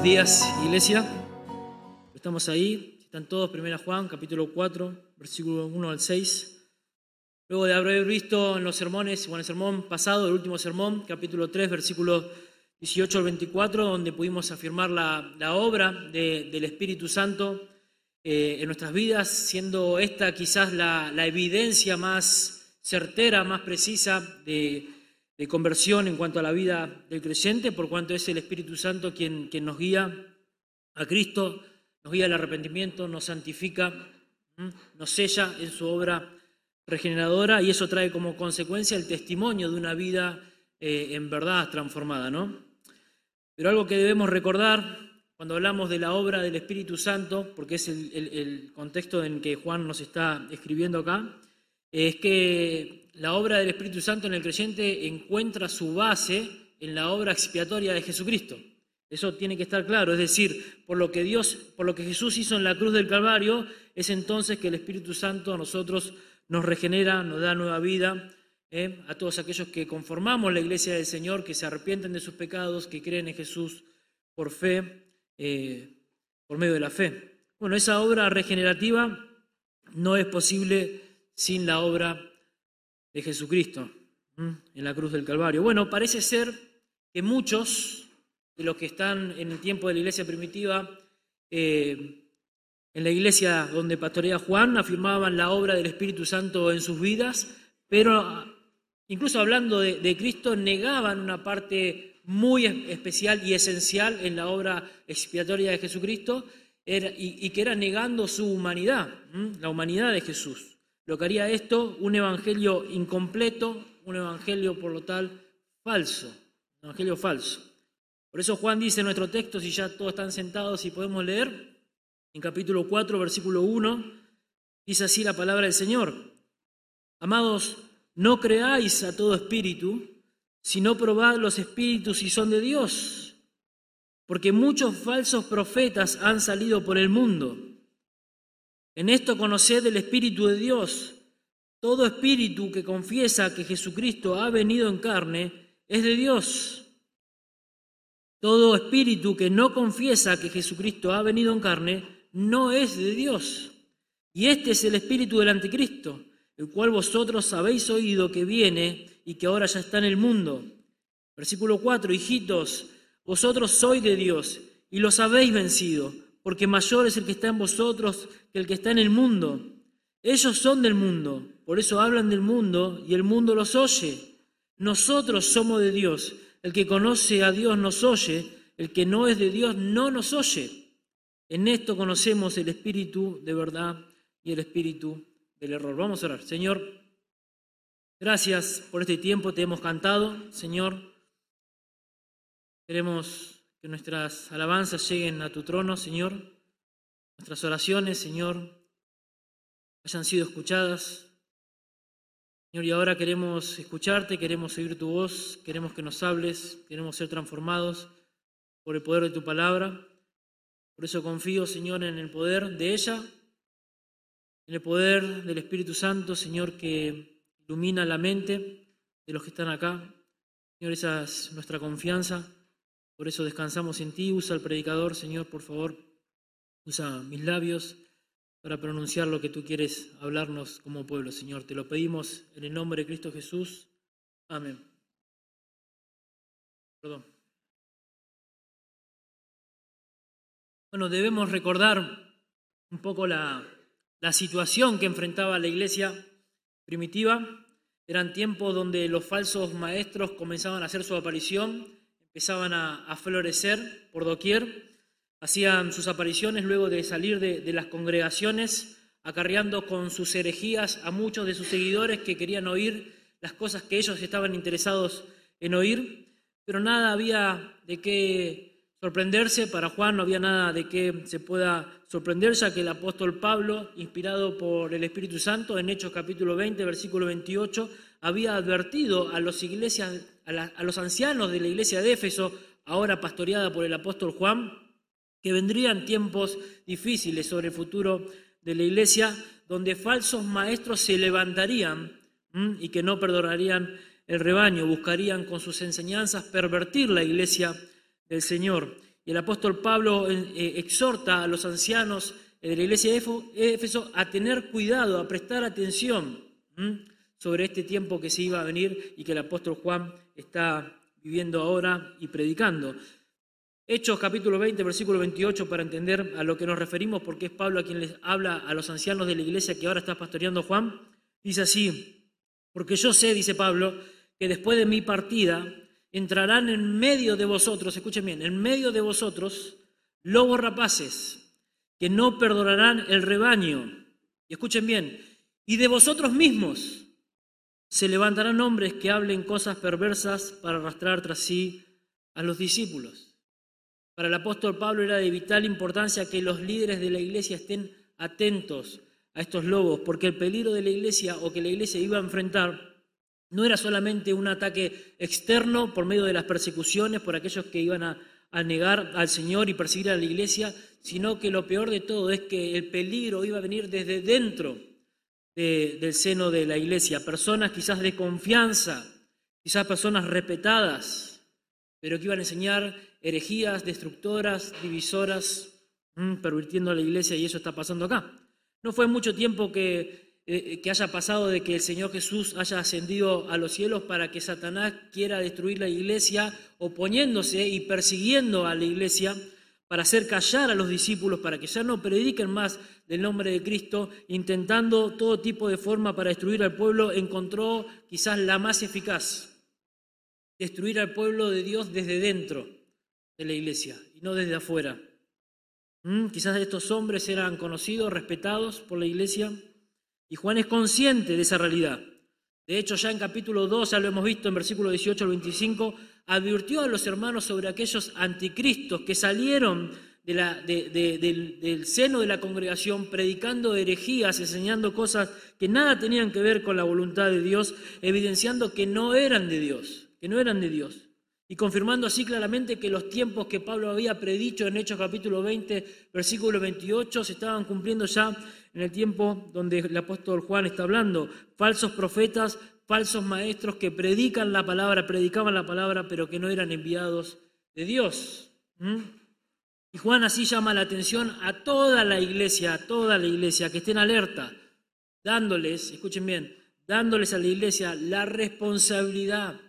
días, iglesia. Estamos ahí. Están todos, 1 Juan, capítulo 4, versículo 1 al 6. Luego de haber visto en los sermones, el sermón pasado, el último sermón, capítulo 3, versículo 18 al 24, donde pudimos afirmar la obra del Espíritu Santo en nuestras vidas, siendo esta quizás la evidencia más certera, más precisa de conversión en cuanto a la vida del creyente, por cuanto es el Espíritu Santo quien nos guía a Cristo, nos guía al arrepentimiento, nos santifica, nos sella en su obra regeneradora, y eso trae como consecuencia el testimonio de una vida en verdad transformada, ¿no? Pero algo que debemos recordar cuando hablamos de la obra del Espíritu Santo, porque es el contexto en que Juan nos está escribiendo acá, es que la obra del Espíritu Santo en el creyente encuentra su base en la obra expiatoria de Jesucristo. Eso tiene que estar claro, es decir, por lo que Jesús hizo en la cruz del Calvario, es entonces que el Espíritu Santo a nosotros nos regenera, nos da nueva vida, a todos aquellos que conformamos la iglesia del Señor, que se arrepienten de sus pecados, que creen en Jesús por fe, por medio de la fe. Bueno, esa obra regenerativa no es posible sin la obra de Jesucristo en la cruz del Calvario. Bueno, parece ser que muchos de los que están en el tiempo de la iglesia primitiva, en la iglesia donde pastorea Juan, afirmaban la obra del Espíritu Santo en sus vidas, pero incluso hablando de Cristo, negaban una parte muy especial y esencial en la obra expiatoria de Jesucristo, y que era negando su humanidad, la humanidad de Jesús. Lo que haría esto un evangelio incompleto, un evangelio por lo tal falso, un evangelio falso. Por eso Juan dice en nuestro texto, si ya todos están sentados y podemos leer, en capítulo 4, versículo 1, dice así la palabra del Señor: Amados, no creáis a todo espíritu, sino probad los espíritus si son de Dios, porque muchos falsos profetas han salido por el mundo. En esto conoced el Espíritu de Dios. Todo espíritu que confiesa que Jesucristo ha venido en carne es de Dios. Todo espíritu que no confiesa que Jesucristo ha venido en carne no es de Dios. Y este es el espíritu del anticristo, el cual vosotros habéis oído que viene y que ahora ya está en el mundo. Versículo 4, hijitos, vosotros sois de Dios y los habéis vencido, porque mayor es el que está en vosotros que el que está en el mundo. Ellos son del mundo, por eso hablan del mundo y el mundo los oye. Nosotros somos de Dios. El que conoce a Dios nos oye, el que no es de Dios no nos oye. En esto conocemos el espíritu de verdad y el espíritu del error. Vamos a orar. Señor, gracias por este tiempo, te hemos cantado, Señor. Queremos que nuestras alabanzas lleguen a tu trono, Señor. Nuestras oraciones, Señor, hayan sido escuchadas. Señor, y ahora queremos escucharte, queremos oír tu voz, queremos que nos hables, queremos ser transformados por el poder de tu palabra. Por eso confío, Señor, en el poder de ella, en el poder del Espíritu Santo, Señor, que ilumina la mente de los que están acá. Señor, esa es nuestra confianza. Por eso descansamos en ti. Usa al predicador, Señor, por favor. Usa mis labios para pronunciar lo que tú quieres hablarnos como pueblo, Señor. Te lo pedimos en el nombre de Cristo Jesús. Amén. Perdón. Bueno, debemos recordar un poco la situación que enfrentaba la iglesia primitiva. Eran tiempos donde los falsos maestros comenzaban a hacer su aparición, empezaban a florecer por doquier, hacían sus apariciones luego de salir de las congregaciones, acarreando con sus herejías a muchos de sus seguidores que querían oír las cosas que ellos estaban interesados en oír, pero nada había de qué sorprenderse. Para Juan no había nada de qué se pueda sorprender, ya que el apóstol Pablo, inspirado por el Espíritu Santo, en Hechos capítulo 20, versículo 28, había advertido a los ancianos de la iglesia de Éfeso, ahora pastoreada por el apóstol Juan, que vendrían tiempos difíciles sobre el futuro de la iglesia, donde falsos maestros se levantarían y que no perdonarían el rebaño, buscarían con sus enseñanzas pervertir la iglesia del Señor. Y Y el apóstol Pablo exhorta a los ancianos de la iglesia de Éfeso a tener cuidado, a prestar atención sobre este tiempo que se iba a venir y que el apóstol Juan está viviendo ahora y predicando. Hechos capítulo 20, versículo 28, para entender a lo que nos referimos, porque es Pablo a quien les habla a los ancianos de la iglesia que ahora está pastoreando Juan. Dice así: porque yo sé, dice Pablo, que después de mi partida entrarán en medio de vosotros, escuchen bien, en medio de vosotros, lobos rapaces, que no perdonarán el rebaño. Y escuchen bien, y de vosotros mismos se levantarán hombres que hablen cosas perversas para arrastrar tras sí a los discípulos. Para el apóstol Pablo era de vital importancia que los líderes de la iglesia estén atentos a estos lobos, porque el peligro de la iglesia o que la iglesia iba a enfrentar no era solamente un ataque externo por medio de las persecuciones por aquellos que iban a negar al Señor y perseguir a la iglesia, sino que lo peor de todo es que el peligro iba a venir desde dentro del seno de la iglesia. Personas quizás de confianza, quizás personas respetadas, pero que iban a enseñar herejías destructoras, divisoras, pervirtiendo a la iglesia, y eso está pasando acá. No fue mucho tiempo que haya pasado de que el Señor Jesús haya ascendido a los cielos para que Satanás quiera destruir la iglesia, oponiéndose y persiguiendo a la iglesia para hacer callar a los discípulos, para que ya no prediquen más del nombre de Cristo, intentando todo tipo de forma para destruir al pueblo. Encontró quizás la más eficaz: destruir al pueblo de Dios desde dentro de la iglesia y no desde afuera. Quizás estos hombres eran conocidos, respetados por la iglesia, y Juan es consciente de esa realidad. De hecho, ya en capítulo 2, ya lo hemos visto en versículo 18 al 25, advirtió a los hermanos sobre aquellos anticristos que salieron del seno de la congregación predicando herejías, enseñando cosas que nada tenían que ver con la voluntad de Dios, evidenciando que no eran de Dios, y confirmando así claramente que los tiempos que Pablo había predicho en Hechos capítulo 20, versículo 28, se estaban cumpliendo ya en el tiempo donde el apóstol Juan está hablando. Falsos profetas, falsos maestros que predicaban la palabra, pero que no eran enviados de Dios. Y Juan así llama la atención a toda la iglesia, que estén alerta, dándoles, escuchen bien, dándoles a la iglesia la responsabilidad,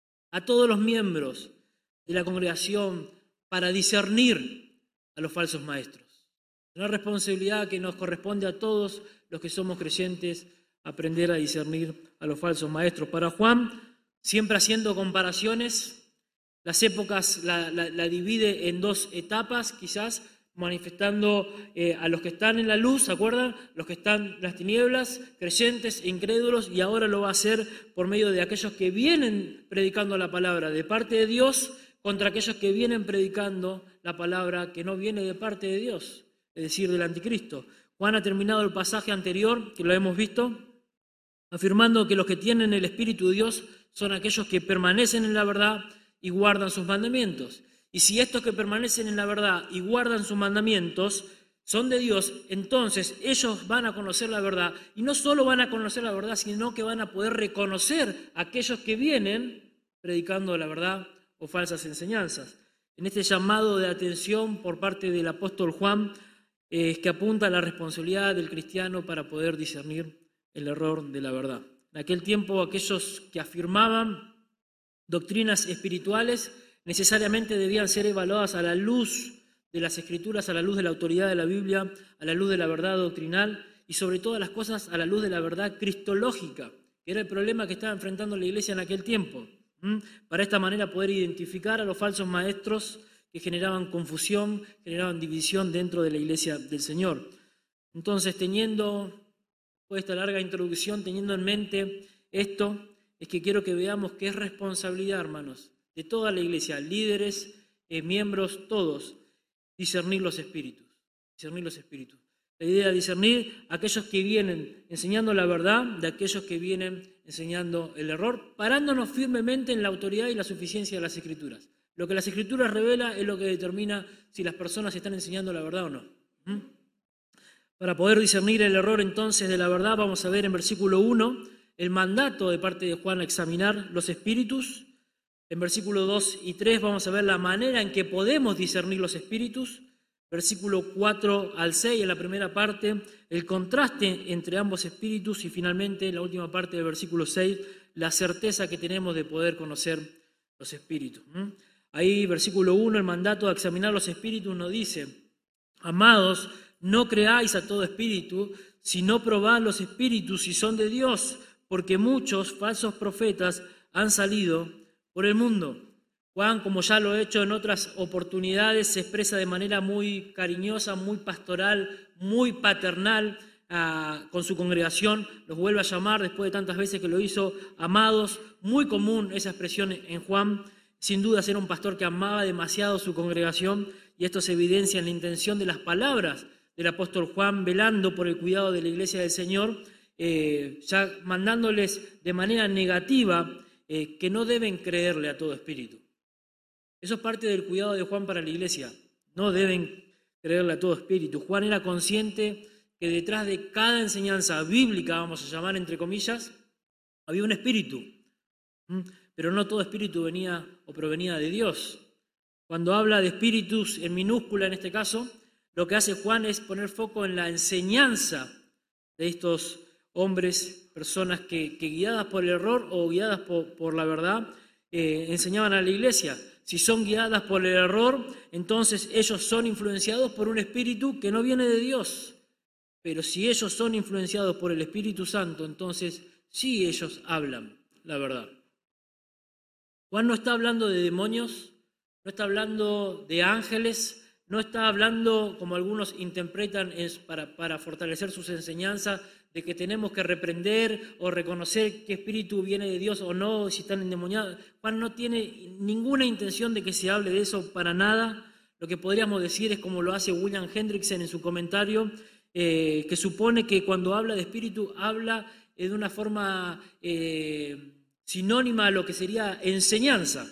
a todos los miembros de la congregación, para discernir a los falsos maestros. Una responsabilidad que nos corresponde a todos los que somos creyentes, aprender a discernir a los falsos maestros. Para Juan, siempre haciendo comparaciones, las épocas la divide en dos etapas, quizás manifestando a los que están en la luz, ¿se acuerdan? Los que están en las tinieblas, creyentes e incrédulos, y ahora lo va a hacer por medio de aquellos que vienen predicando la palabra de parte de Dios contra aquellos que vienen predicando la palabra que no viene de parte de Dios, es decir, del anticristo. Juan ha terminado el pasaje anterior, que lo hemos visto, afirmando que los que tienen el Espíritu de Dios son aquellos que permanecen en la verdad y guardan sus mandamientos. Y si estos que permanecen en la verdad y guardan sus mandamientos son de Dios, entonces ellos van a conocer la verdad. Y no solo van a conocer la verdad, sino que van a poder reconocer a aquellos que vienen predicando la verdad o falsas enseñanzas. En este llamado de atención por parte del apóstol Juan, es que apunta a la responsabilidad del cristiano para poder discernir el error de la verdad. En aquel tiempo, aquellos que afirmaban doctrinas espirituales necesariamente debían ser evaluadas a la luz de las Escrituras, a la luz de la autoridad de la Biblia, a la luz de la verdad doctrinal y sobre todas las cosas a la luz de la verdad cristológica, que era el problema que estaba enfrentando la iglesia en aquel tiempo. Para esta manera poder identificar a los falsos maestros que generaban confusión, generaban división dentro de la iglesia del Señor. Entonces, después de esta larga introducción, teniendo en mente esto, es que quiero que veamos que es responsabilidad, hermanos, de toda la iglesia, líderes, miembros, todos, discernir los espíritus. La idea de discernir a aquellos que vienen enseñando la verdad de aquellos que vienen enseñando el error, parándonos firmemente en la autoridad y la suficiencia de las Escrituras. Lo que las Escrituras revela es lo que determina si las personas están enseñando la verdad o no. Para poder discernir el error entonces de la verdad, vamos a ver en versículo 1 el mandato de parte de Juan a examinar los espíritus. En versículos 2 y 3 vamos a ver la manera en que podemos discernir los espíritus. Versículo 4 al 6, en la primera parte, el contraste entre ambos espíritus y finalmente, en la última parte del versículo 6, la certeza que tenemos de poder conocer los espíritus. Ahí, versículo 1, el mandato de examinar los espíritus nos dice: amados, no creáis a todo espíritu, sino probad los espíritus si son de Dios, porque muchos falsos profetas han salido por el mundo. Juan, como ya lo he hecho en otras oportunidades, se expresa de manera muy cariñosa, muy pastoral, muy paternal con su congregación. Los vuelve a llamar después de tantas veces que lo hizo, amados. Muy común esa expresión en Juan. Sin duda era un pastor que amaba demasiado su congregación, y esto se evidencia en la intención de las palabras del apóstol Juan, velando por el cuidado de la iglesia del Señor, ya mandándoles de manera negativa que no deben creerle a todo espíritu. Eso es parte del cuidado de Juan para la iglesia. No deben creerle a todo espíritu. Juan era consciente que detrás de cada enseñanza bíblica, vamos a llamar entre comillas, había un espíritu. Pero no todo espíritu venía o provenía de Dios. Cuando habla de espíritus en minúscula en este caso, lo que hace Juan es poner foco en la enseñanza de estos hombres, personas que guiadas por el error o guiadas por la verdad, enseñaban a la iglesia. Si son guiadas por el error, entonces ellos son influenciados por un espíritu que no viene de Dios. Pero si ellos son influenciados por el Espíritu Santo, entonces sí ellos hablan la verdad. Juan no está hablando de demonios, no está hablando de ángeles, no está hablando, como algunos interpretan, para fortalecer sus enseñanzas, de que tenemos que reprender o reconocer qué espíritu viene de Dios o no, si están endemoniados. Juan no tiene ninguna intención de que se hable de eso para nada. Lo que podríamos decir es como lo hace William Hendrickson en su comentario, que supone que cuando habla de espíritu habla de una forma sinónima a lo que sería enseñanza.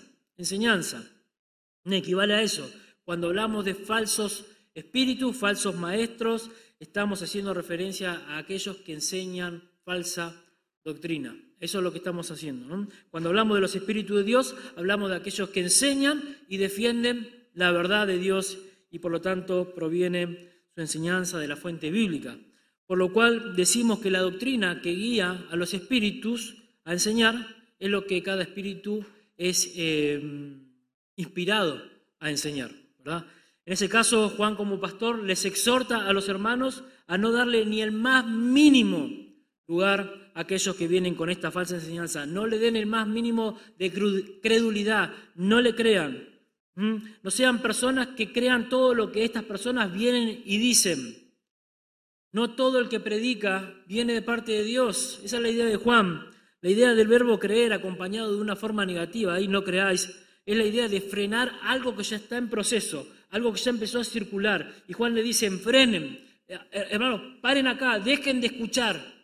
Equivale a eso. Cuando hablamos de falsos espíritus, falsos maestros, estamos haciendo referencia a aquellos que enseñan falsa doctrina. Eso es lo que estamos haciendo, ¿no? Cuando hablamos de los espíritus de Dios, hablamos de aquellos que enseñan y defienden la verdad de Dios y por lo tanto proviene su enseñanza de la fuente bíblica. Por lo cual decimos que la doctrina que guía a los espíritus a enseñar es lo que cada espíritu es inspirado a enseñar, ¿verdad? En ese caso, Juan como pastor les exhorta a los hermanos a no darle ni el más mínimo lugar a aquellos que vienen con esta falsa enseñanza. No le den el más mínimo de credulidad, no le crean. No sean personas que crean todo lo que estas personas vienen y dicen. No todo el que predica viene de parte de Dios. Esa es la idea de Juan. La idea del verbo creer acompañado de una forma negativa, ahí no creáis, es la idea de frenar algo que ya está en proceso, algo que ya empezó a circular. Y Juan le dice, frenen, hermanos, paren acá, dejen de escuchar.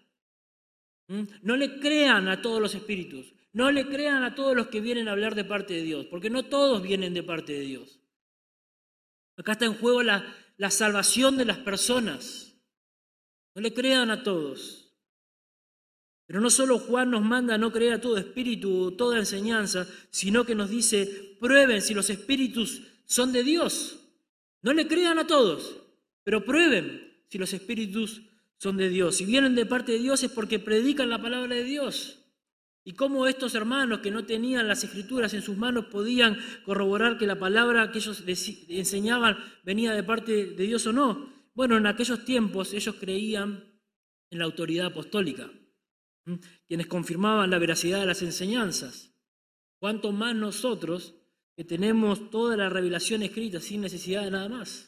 No le crean a todos los espíritus, no le crean a todos los que vienen a hablar de parte de Dios, porque no todos vienen de parte de Dios. Acá está en juego la salvación de las personas. No le crean a todos. Pero no solo Juan nos manda a no creer a todo espíritu o toda enseñanza, sino que nos dice, prueben si los espíritus son de Dios. No le crean a todos, pero prueben si los espíritus son de Dios. Si vienen de parte de Dios es porque predican la palabra de Dios. Y cómo estos hermanos que no tenían las escrituras en sus manos podían corroborar que la palabra que ellos enseñaban venía de parte de Dios o no. Bueno, en aquellos tiempos ellos creían en la autoridad apostólica, quienes confirmaban la veracidad de las enseñanzas. Cuánto más nosotros que tenemos toda la revelación escrita sin necesidad de nada más.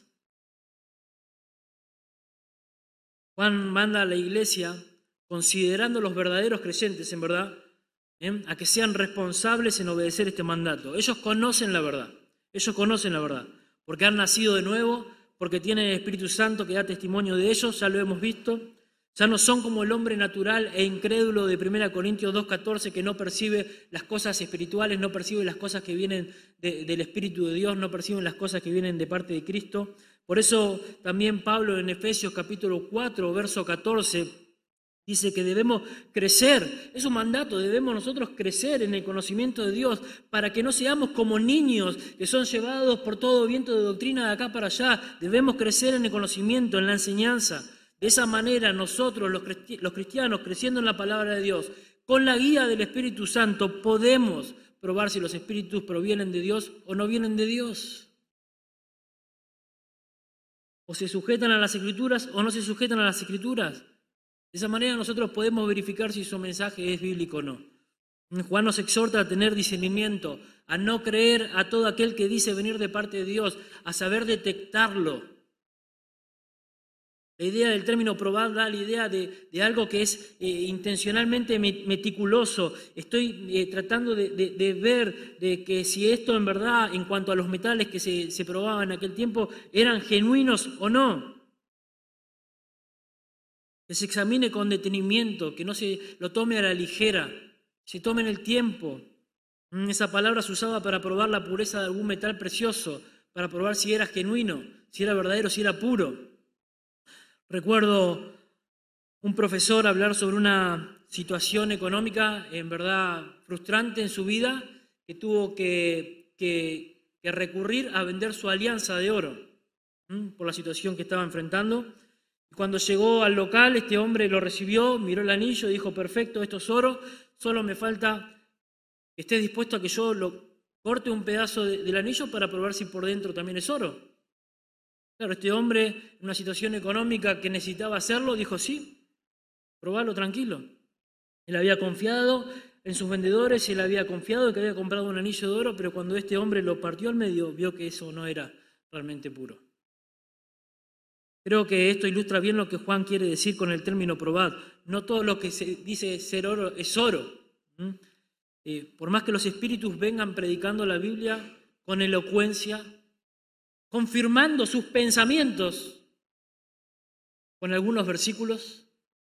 Juan manda a la iglesia, considerando los verdaderos creyentes, en verdad, a que sean responsables en obedecer este mandato. Ellos conocen la verdad, porque han nacido de nuevo, porque tienen el Espíritu Santo que da testimonio de ellos, ya lo hemos visto. Ya no son como el hombre natural e incrédulo de 1 Corintios 2:14 que no percibe las cosas espirituales, no percibe las cosas que vienen del Espíritu de Dios, no perciben las cosas que vienen de parte de Cristo. Por eso también Pablo en Efesios capítulo 4, verso 14, Dice que debemos crecer, es un mandato, debemos nosotros crecer en el conocimiento de Dios para que no seamos como niños que son llevados por todo viento de doctrina de acá para allá. Debemos crecer en el conocimiento, en la enseñanza. De esa manera nosotros, los cristianos, creciendo en la palabra de Dios, con la guía del Espíritu Santo, podemos probar si los espíritus provienen de Dios o no vienen de Dios. O se sujetan a las Escrituras o no se sujetan a las Escrituras. De esa manera nosotros podemos verificar si su mensaje es bíblico o no. Juan nos exhorta a tener discernimiento, a no creer a todo aquel que dice venir de parte de Dios, a saber detectarlo. La idea del término probar da la idea de algo que es intencionalmente meticuloso. Estoy tratando de ver de que si esto en verdad, en cuanto a los metales que se probaban en aquel tiempo, eran genuinos o no. Que se examine con detenimiento, que no se lo tome a la ligera, se tomen el tiempo. Esa palabra se usaba para probar la pureza de algún metal precioso, para probar si era genuino, si era verdadero, si era puro. Recuerdo un profesor hablar sobre una situación económica en verdad frustrante en su vida, que tuvo que recurrir a vender su alianza de oro por la situación que estaba enfrentando. Cuando llegó al local, este hombre lo recibió, miró el anillo y dijo: perfecto, esto es oro, solo me falta que estés dispuesto a que yo lo corte un pedazo del anillo para probar si por dentro también es oro. Claro, este hombre, en una situación económica que necesitaba hacerlo, dijo: sí, probalo tranquilo. Él había confiado en sus vendedores, él había confiado que había comprado un anillo de oro, pero cuando este hombre lo partió al medio, vio que eso no era realmente puro. Creo que esto ilustra bien lo que Juan quiere decir con el término probad. No todo lo que se dice ser oro es oro. Por más que los espíritus vengan predicando la Biblia con elocuencia, confirmando sus pensamientos con algunos versículos,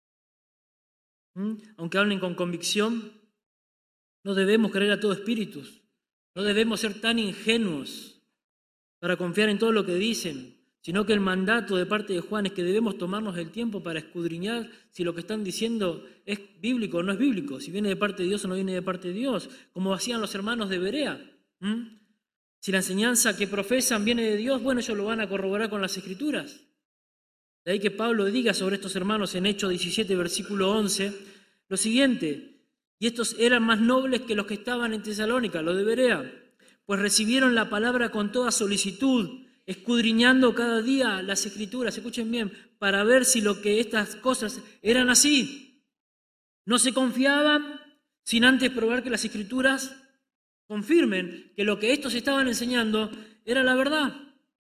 aunque hablen con convicción, no debemos creer a todo espíritus. No debemos ser tan ingenuos para confiar en todo lo que dicen, sino que el mandato de parte de Juan es que debemos tomarnos el tiempo para escudriñar si lo que están diciendo es bíblico o no es bíblico, si viene de parte de Dios o no viene de parte de Dios, como hacían los hermanos de Berea. Si la enseñanza que profesan viene de Dios, bueno, ellos lo van a corroborar con las Escrituras. De ahí que Pablo diga sobre estos hermanos en Hechos 17, versículo 11, lo siguiente: y estos eran más nobles que los que estaban en Tesalónica, los de Berea, pues recibieron la palabra con toda solicitud, escudriñando cada día las Escrituras, escuchen bien, para ver si lo que estas cosas eran así. No se confiaban sin antes probar que las Escrituras confirmen que lo que estos estaban enseñando era la verdad.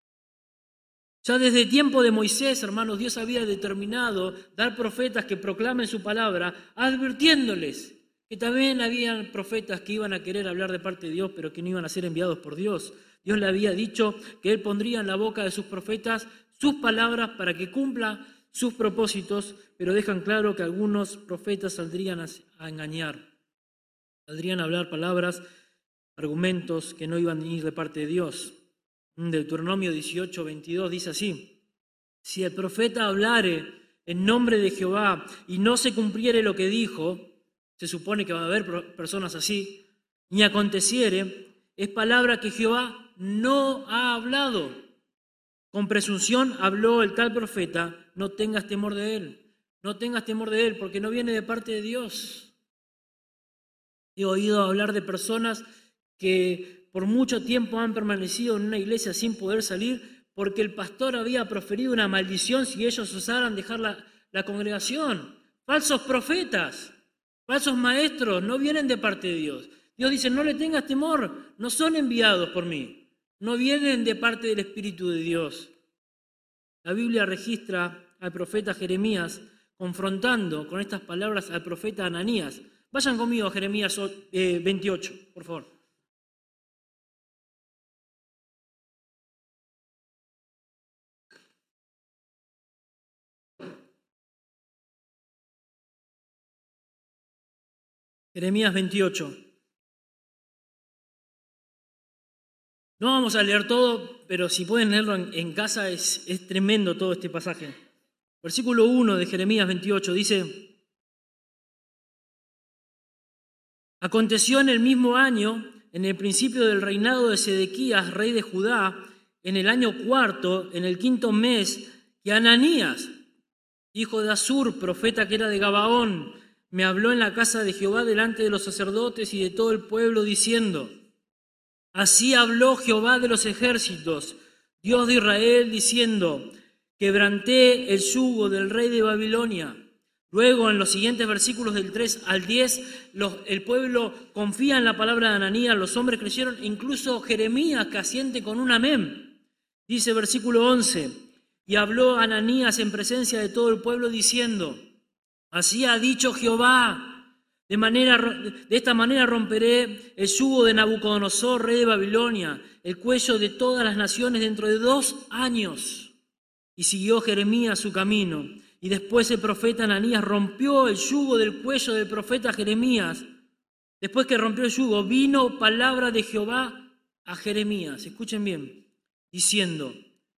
Ya desde el tiempo de Moisés, hermanos, Dios había determinado dar profetas que proclamen su palabra, advirtiéndoles que también habían profetas que iban a querer hablar de parte de Dios, pero que no iban a ser enviados por Dios. Dios le había dicho que Él pondría en la boca de sus profetas sus palabras para que cumpla sus propósitos, pero dejan claro que algunos profetas saldrían a engañar, saldrían a hablar palabras, argumentos que no iban a ir de parte de Dios. Deuteronomio 18, 22 dice así: si el profeta hablare en nombre de Jehová y no se cumpliere lo que dijo, se supone que va a haber personas así, ni aconteciere, es palabra que Jehová no ha hablado. Con presunción habló el tal profeta, no tengas temor de él. No tengas temor de él, porque no viene de parte de Dios. He oído hablar de personas que por mucho tiempo han permanecido en una iglesia sin poder salir porque el pastor había proferido una maldición si ellos osaran dejar la congregación. Falsos profetas, falsos maestros, no vienen de parte de Dios. Dios dice: no le tengas temor, no son enviados por mí, no vienen de parte del Espíritu de Dios. La Biblia registra al profeta Jeremías confrontando con estas palabras al profeta Ananías. Vayan conmigo a Jeremías 28, por favor. Jeremías 28. No vamos a leer todo, pero si pueden leerlo en casa, es tremendo todo este pasaje. Versículo 1 de Jeremías 28 dice: Aconteció en el mismo año, en el principio del reinado de Sedequías, rey de Judá, en el año cuarto, en el quinto mes, que Ananías, hijo de Azur, profeta que era de Gabaón, me habló en la casa de Jehová delante de los sacerdotes y de todo el pueblo, diciendo: así habló Jehová de los ejércitos, Dios de Israel, diciendo: quebranté el yugo del rey de Babilonia. Luego, en los siguientes versículos del 3 al 10, el pueblo confía en la palabra de Ananías, los hombres creyeron, incluso Jeremías, que asiente con un amén. Dice versículo 11, y habló Ananías en presencia de todo el pueblo, diciendo: así ha dicho Jehová, de esta manera romperé el yugo de Nabucodonosor, rey de Babilonia, el cuello de todas las naciones dentro de 2 años. Y siguió Jeremías su camino. Y después el profeta Ananías rompió el yugo del cuello del profeta Jeremías. Después que rompió el yugo, vino palabra de Jehová a Jeremías, escuchen bien, diciendo: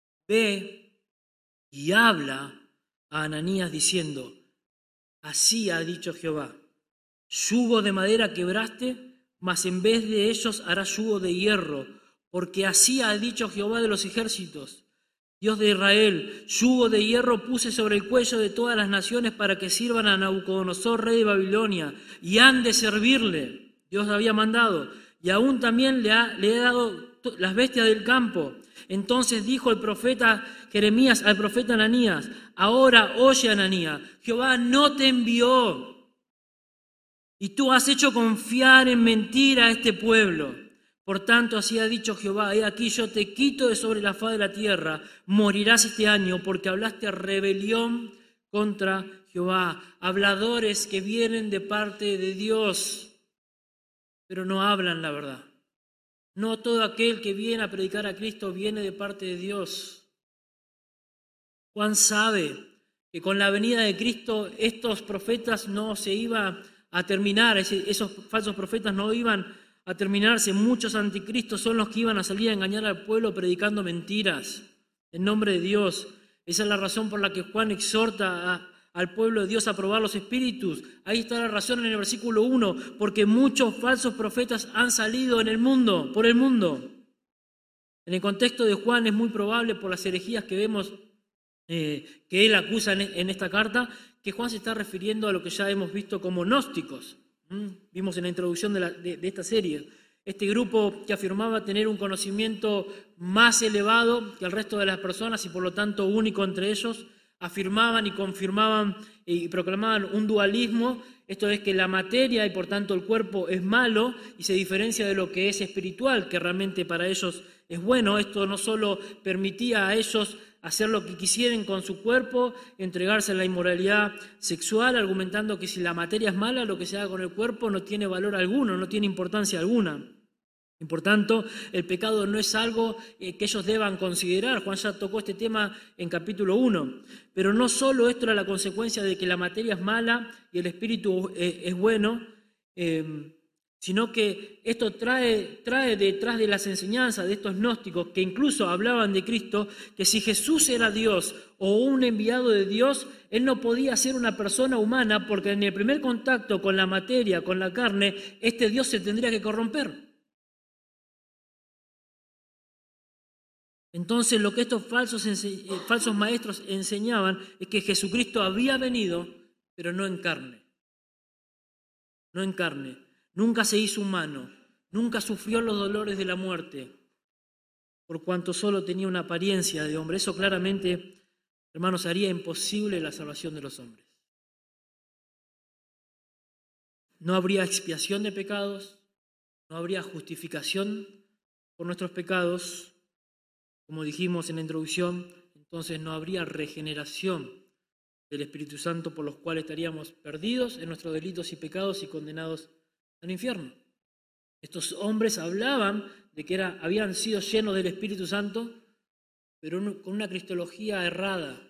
ve y habla a Ananías diciendo: así ha dicho Jehová, yugo de madera quebraste, mas en vez de ellos harás yugo de hierro, porque así ha dicho Jehová de los ejércitos, Dios de Israel: yugo de hierro puse sobre el cuello de todas las naciones para que sirvan a Nabucodonosor, rey de Babilonia, y han de servirle. Dios había mandado, y aún también le he dado las bestias del campo. Entonces dijo el profeta Jeremías al profeta Ananías: ahora oye, Ananías, Jehová no te envió, y tú has hecho confiar en mentira a este pueblo. Por tanto, así ha dicho Jehová: he aquí yo te quito de sobre la faz de la tierra, morirás este año, porque hablaste rebelión contra Jehová. Habladores que vienen de parte de Dios, pero no hablan la verdad. No todo aquel que viene a predicar a Cristo viene de parte de Dios. Juan sabe que con la venida de Cristo estos profetas no se iban a terminar, esos falsos profetas no iban a terminarse. Muchos anticristos son los que iban a salir a engañar al pueblo predicando mentiras en nombre de Dios. Esa es la razón por la que Juan exhorta al pueblo de Dios a probar los espíritus. Ahí está la razón en el versículo 1, porque muchos falsos profetas han salido en el mundo, por el mundo. En el contexto de Juan es muy probable, por las herejías que vemos que él acusa en esta carta, que Juan se está refiriendo a lo que ya hemos visto como gnósticos. Vimos en la introducción de esta serie. Este grupo que afirmaba tener un conocimiento más elevado que el resto de las personas y por lo tanto único entre ellos, afirmaban y confirmaban y proclamaban un dualismo. Esto es que la materia y por tanto el cuerpo es malo y se diferencia de lo que es espiritual, que realmente para ellos es bueno. Esto no solo permitía a ellos hacer lo que quisieran con su cuerpo, entregarse a la inmoralidad sexual, argumentando que si la materia es mala, lo que se haga con el cuerpo no tiene valor alguno, no tiene importancia alguna. Y por tanto, el pecado no es algo que ellos deban considerar. Juan ya tocó este tema en capítulo 1. Pero no solo esto era la consecuencia de que la materia es mala y el espíritu es bueno, sino que esto trae detrás de las enseñanzas de estos gnósticos que incluso hablaban de Cristo, que si Jesús era Dios o un enviado de Dios, Él no podía ser una persona humana porque en el primer contacto con la materia, con la carne, este Dios se tendría que corromper. Entonces lo que estos falsos maestros enseñaban es que Jesucristo había venido, pero no en carne. No en carne. Nunca se hizo humano, nunca sufrió los dolores de la muerte, por cuanto solo tenía una apariencia de hombre. Eso claramente, hermanos, haría imposible la salvación de los hombres. No habría expiación de pecados, no habría justificación por nuestros pecados, como dijimos en la introducción. Entonces no habría regeneración del Espíritu Santo, por los cuales estaríamos perdidos en nuestros delitos y pecados y condenados al infierno. Estos hombres hablaban de que habían sido llenos del Espíritu Santo, pero con una cristología errada.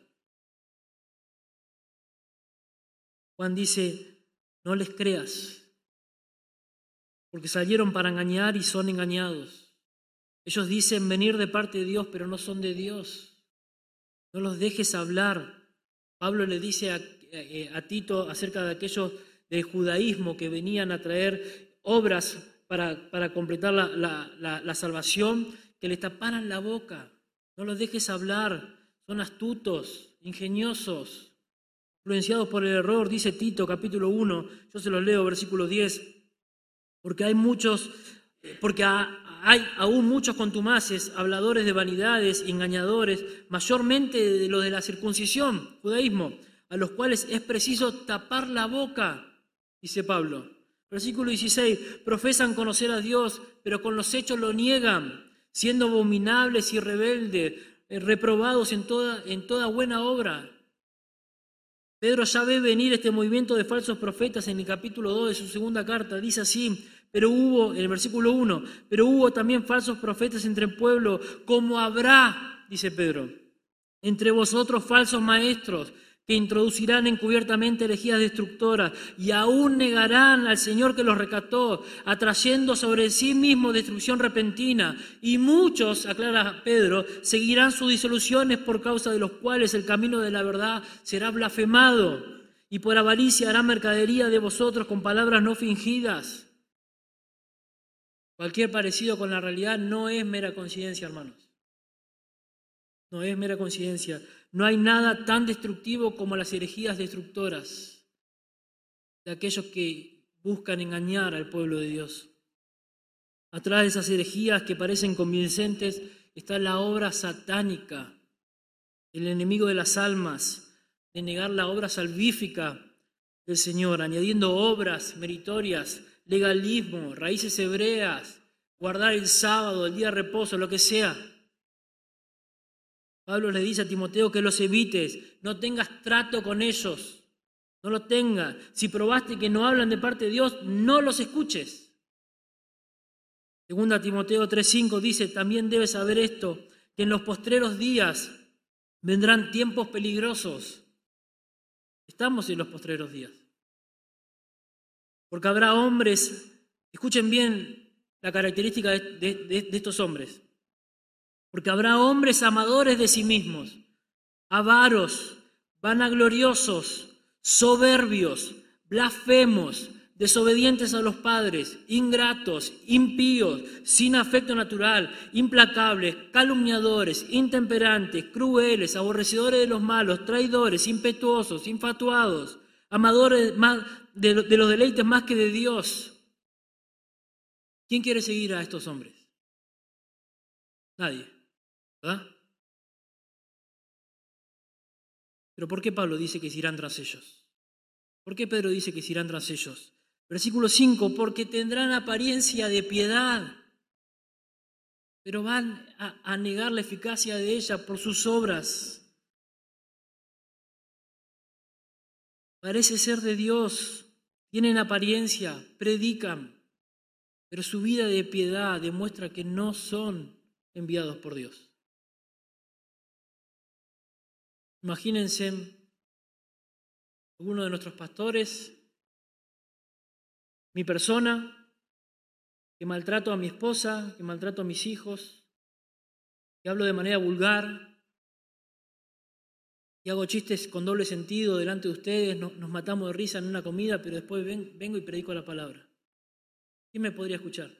Juan dice: no les creas, porque salieron para engañar y son engañados. Ellos dicen venir de parte de Dios, pero no son de Dios. No los dejes hablar. Pablo le dice a Tito acerca de aquellos del judaísmo que venían a traer obras para completar la salvación, que les taparan la boca. No los dejes hablar, son astutos, ingeniosos, influenciados por el error, dice Tito, capítulo 1, yo se los leo, versículo 10, porque hay aún muchos contumaces, habladores de vanidades, engañadores, mayormente de los de la circuncisión, judaísmo, a los cuales es preciso tapar la boca, dice Pablo. Versículo 16, profesan conocer a Dios, pero con los hechos lo niegan, siendo abominables y rebeldes, reprobados en toda buena obra. Pedro ya ve venir este movimiento de falsos profetas en el capítulo 2 de su segunda carta. Dice así, en el versículo 1, pero hubo también falsos profetas entre el pueblo, como habrá, dice Pedro, entre vosotros falsos maestros, que introducirán encubiertamente herejías destructoras y aún negarán al Señor que los rescató, atrayendo sobre sí mismo destrucción repentina. Y muchos, aclara Pedro, seguirán sus disoluciones, por causa de los cuales el camino de la verdad será blasfemado, y por avaricia harán mercadería de vosotros con palabras no fingidas. Cualquier parecido con la realidad no es mera coincidencia, hermanos. No es mera coincidencia. No hay nada tan destructivo como las herejías destructoras de aquellos que buscan engañar al pueblo de Dios. Atrás de esas herejías que parecen convincentes está la obra satánica, el enemigo de las almas, de negar la obra salvífica del Señor, añadiendo obras meritorias, legalismo, raíces hebreas, guardar el sábado, el día de reposo, lo que sea. Pablo le dice a Timoteo que los evites, no tengas trato con ellos, no lo tengas. Si probaste que no hablan de parte de Dios, no los escuches. Segunda Timoteo 3:5 dice, también debes saber esto, que en los postreros días vendrán tiempos peligrosos. Estamos en los postreros días. Porque habrá hombres, escuchen bien la característica de estos hombres, porque habrá hombres amadores de sí mismos, avaros, vanagloriosos, soberbios, blasfemos, desobedientes a los padres, ingratos, impíos, sin afecto natural, implacables, calumniadores, intemperantes, crueles, aborrecedores de los malos, traidores, impetuosos, infatuados, amadores más de los deleites más que de Dios. ¿Quién quiere seguir a estos hombres? Nadie, ¿verdad? Pero ¿por qué Pablo dice que se irán tras ellos? ¿Por qué Pedro dice que se irán tras ellos? Versículo 5, porque tendrán apariencia de piedad, pero van a negar la eficacia de ella por sus obras. Parece ser de Dios, tienen apariencia, predican, pero su vida de piedad demuestra que no son enviados por Dios. Imagínense alguno de nuestros pastores, mi persona, que maltrato a mi esposa, que maltrato a mis hijos, que hablo de manera vulgar, que hago chistes con doble sentido delante de ustedes, nos matamos de risa en una comida, pero después vengo y predico la palabra. ¿Quién me podría escuchar?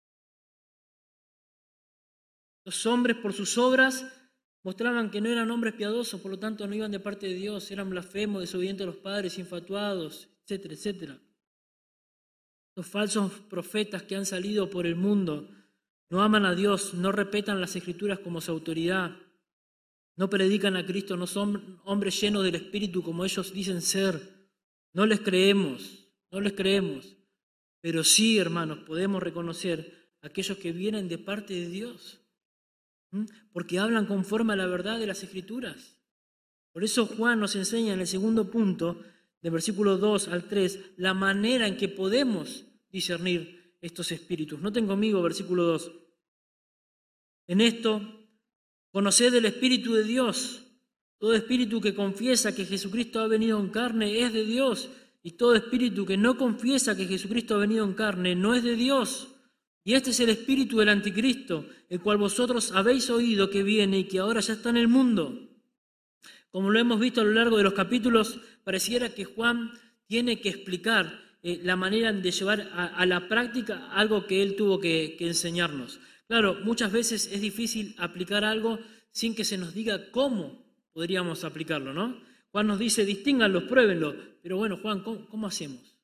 Los hombres por sus obras mostraban que no eran hombres piadosos, por lo tanto no iban de parte de Dios, eran blasfemos, desobedientes a los padres, infatuados, etcétera, etcétera. Los falsos profetas que han salido por el mundo no aman a Dios, no respetan las Escrituras como su autoridad, no predican a Cristo, no son hombres llenos del Espíritu como ellos dicen ser. No les creemos, pero sí, hermanos, podemos reconocer a aquellos que vienen de parte de Dios, porque hablan conforme a la verdad de las Escrituras. Por eso Juan nos enseña en el segundo punto, del versículo 2 al 3, la manera en que podemos discernir estos espíritus. Noten conmigo versículo 2. En esto, conoced el Espíritu de Dios. Todo espíritu que confiesa que Jesucristo ha venido en carne es de Dios, y todo espíritu que no confiesa que Jesucristo ha venido en carne no es de Dios. Y este es el espíritu del anticristo, el cual vosotros habéis oído que viene y que ahora ya está en el mundo. Como lo hemos visto a lo largo de los capítulos, pareciera que Juan tiene que explicar la manera de llevar a la práctica algo que Él tuvo que enseñarnos. Claro, muchas veces es difícil aplicar algo sin que se nos diga cómo podríamos aplicarlo, ¿no? Juan nos dice, distínganlos, pruébenlo. Pero bueno, Juan, ¿cómo hacemos?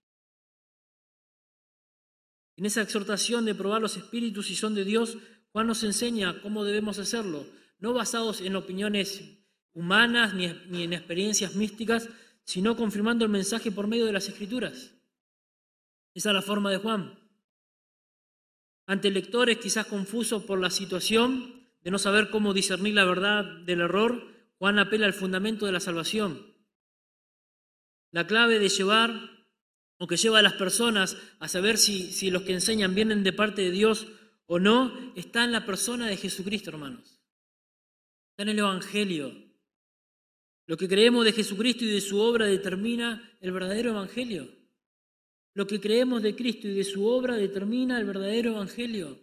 En esa exhortación de probar los espíritus si son de Dios, Juan nos enseña cómo debemos hacerlo, no basados en opiniones humanas ni en experiencias místicas, sino confirmando el mensaje por medio de las Escrituras. Esa es la forma de Juan. Ante lectores quizás confusos por la situación de no saber cómo discernir la verdad del error, Juan apela al fundamento de la salvación. La clave de llevar o que lleva a las personas a saber si los que enseñan vienen de parte de Dios o no, está en la persona de Jesucristo, hermanos. Está en el Evangelio. Lo que creemos de Jesucristo y de su obra determina el verdadero Evangelio. Lo que creemos de Cristo y de su obra determina el verdadero Evangelio.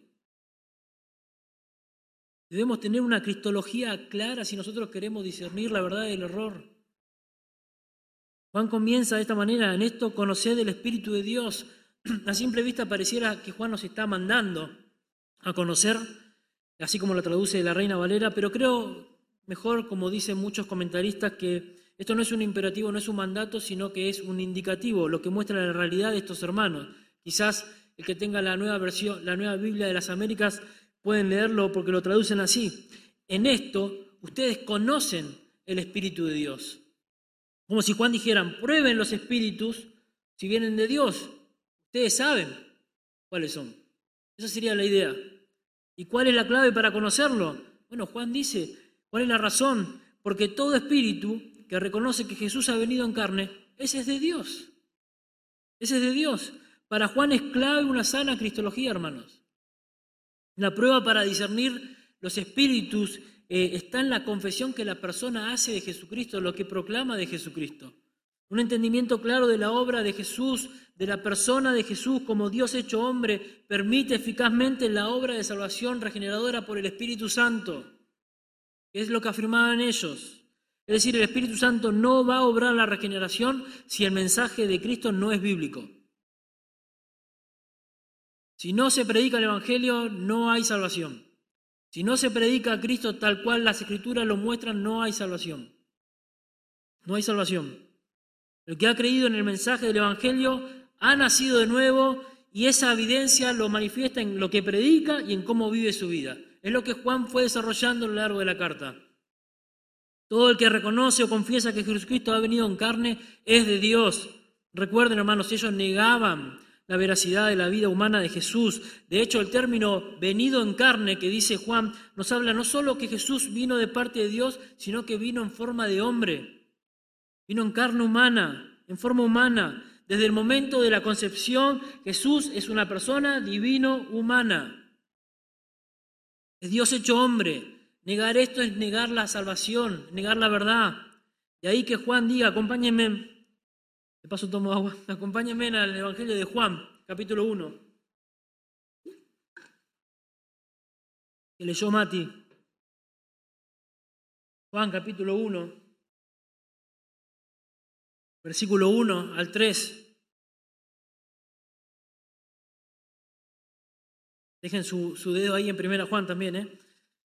Debemos tener una cristología clara si nosotros queremos discernir la verdad del error. Juan comienza de esta manera, en esto conoced el Espíritu de Dios. A simple vista pareciera que Juan nos está mandando a conocer, así como lo traduce la Reina Valera, pero creo mejor, como dicen muchos comentaristas, que esto no es un imperativo, no es un mandato, sino que es un indicativo, lo que muestra la realidad de estos hermanos. Quizás el que tenga la nueva versión, la nueva Biblia de las Américas, pueden leerlo porque lo traducen así. En esto, ustedes conocen el Espíritu de Dios. Como si Juan dijera, prueben los espíritus si vienen de Dios. Ustedes saben cuáles son. Esa sería la idea. ¿Y cuál es la clave para conocerlo? Bueno, Juan dice, ¿cuál es la razón? Porque todo espíritu que reconoce que Jesús ha venido en carne, ese es de Dios. Ese es de Dios. Para Juan es clave una sana cristología, hermanos. La prueba para discernir los espíritus está en la confesión que la persona hace de Jesucristo, lo que proclama de Jesucristo. Un entendimiento claro de la obra de Jesús, de la persona de Jesús como Dios hecho hombre, permite eficazmente la obra de salvación regeneradora por el Espíritu Santo, que es lo que afirmaban ellos. Es decir, el Espíritu Santo no va a obrar la regeneración si el mensaje de Cristo no es bíblico. Si no se predica el Evangelio, no hay salvación. Si no se predica a Cristo tal cual las Escrituras lo muestran, no hay salvación. No hay salvación. El que ha creído en el mensaje del Evangelio ha nacido de nuevo y esa evidencia lo manifiesta en lo que predica y en cómo vive su vida. Es lo que Juan fue desarrollando a lo largo de la carta. Todo el que reconoce o confiesa que Jesucristo ha venido en carne es de Dios. Recuerden, hermanos, ellos negaban la veracidad de la vida humana de Jesús. De hecho, el término venido en carne que dice Juan nos habla no solo que Jesús vino de parte de Dios, sino que vino en forma de hombre. Vino en carne humana, en forma humana. Desde el momento de la concepción, Jesús es una persona divino-humana. Es Dios hecho hombre. Negar esto es negar la salvación, negar la verdad. De ahí que Juan diga, acompáñenme, de paso tomo agua, acompáñenme al Evangelio de Juan, capítulo 1. Que leyó Mati. Juan, capítulo 1, versículo 1 al 3. Dejen su dedo ahí en 1 Juan también,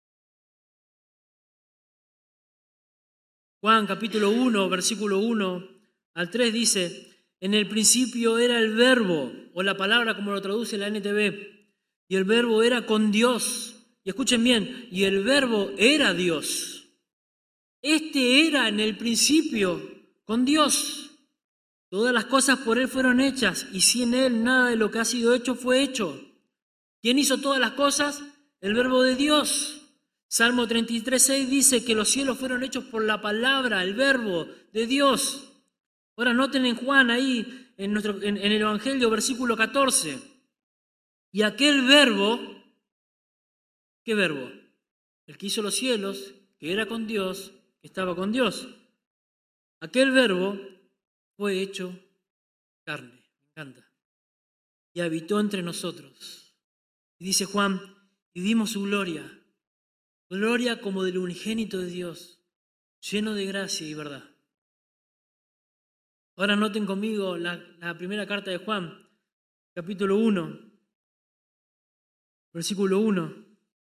Juan capítulo 1, versículo 1 al 3 dice, en el principio era el verbo, o la palabra como lo traduce la NTV, y el verbo era con Dios. Y escuchen bien, y el verbo era Dios. Este era en el principio con Dios. Todas las cosas por Él fueron hechas, y sin Él nada de lo que ha sido hecho fue hecho. ¿Quién hizo todas las cosas? El verbo de Dios. Salmo 33:6 dice que los cielos fueron hechos por la palabra, el verbo de Dios. Ahora noten en Juan ahí, en el Evangelio, versículo 14. Y aquel verbo, ¿qué verbo? El que hizo los cielos, que era con Dios, que estaba con Dios. Aquel verbo fue hecho carne, me encanta, y habitó entre nosotros. Y dice Juan, y vimos su gloria. Gloria como del unigénito de Dios, lleno de gracia y verdad. Ahora noten conmigo la primera carta de Juan, capítulo 1, versículo 1.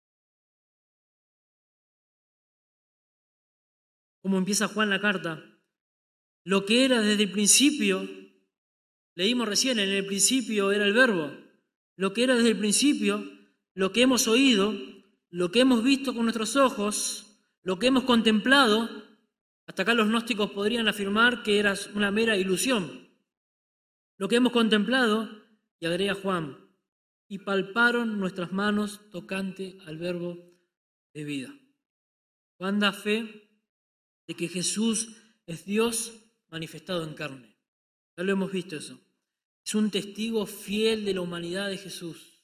Cómo empieza Juan la carta. Lo que era desde el principio, leímos recién, en el principio era el verbo. Lo que era desde el principio, lo que hemos oído, lo que hemos visto con nuestros ojos, lo que hemos contemplado. Hasta acá los gnósticos podrían afirmar que era una mera ilusión. Lo que hemos contemplado, y agrega Juan, y palparon nuestras manos tocante al verbo de vida. Juan da fe de que Jesús es Dios manifestado en carne. Ya lo hemos visto eso. Es un testigo fiel de la humanidad de Jesús.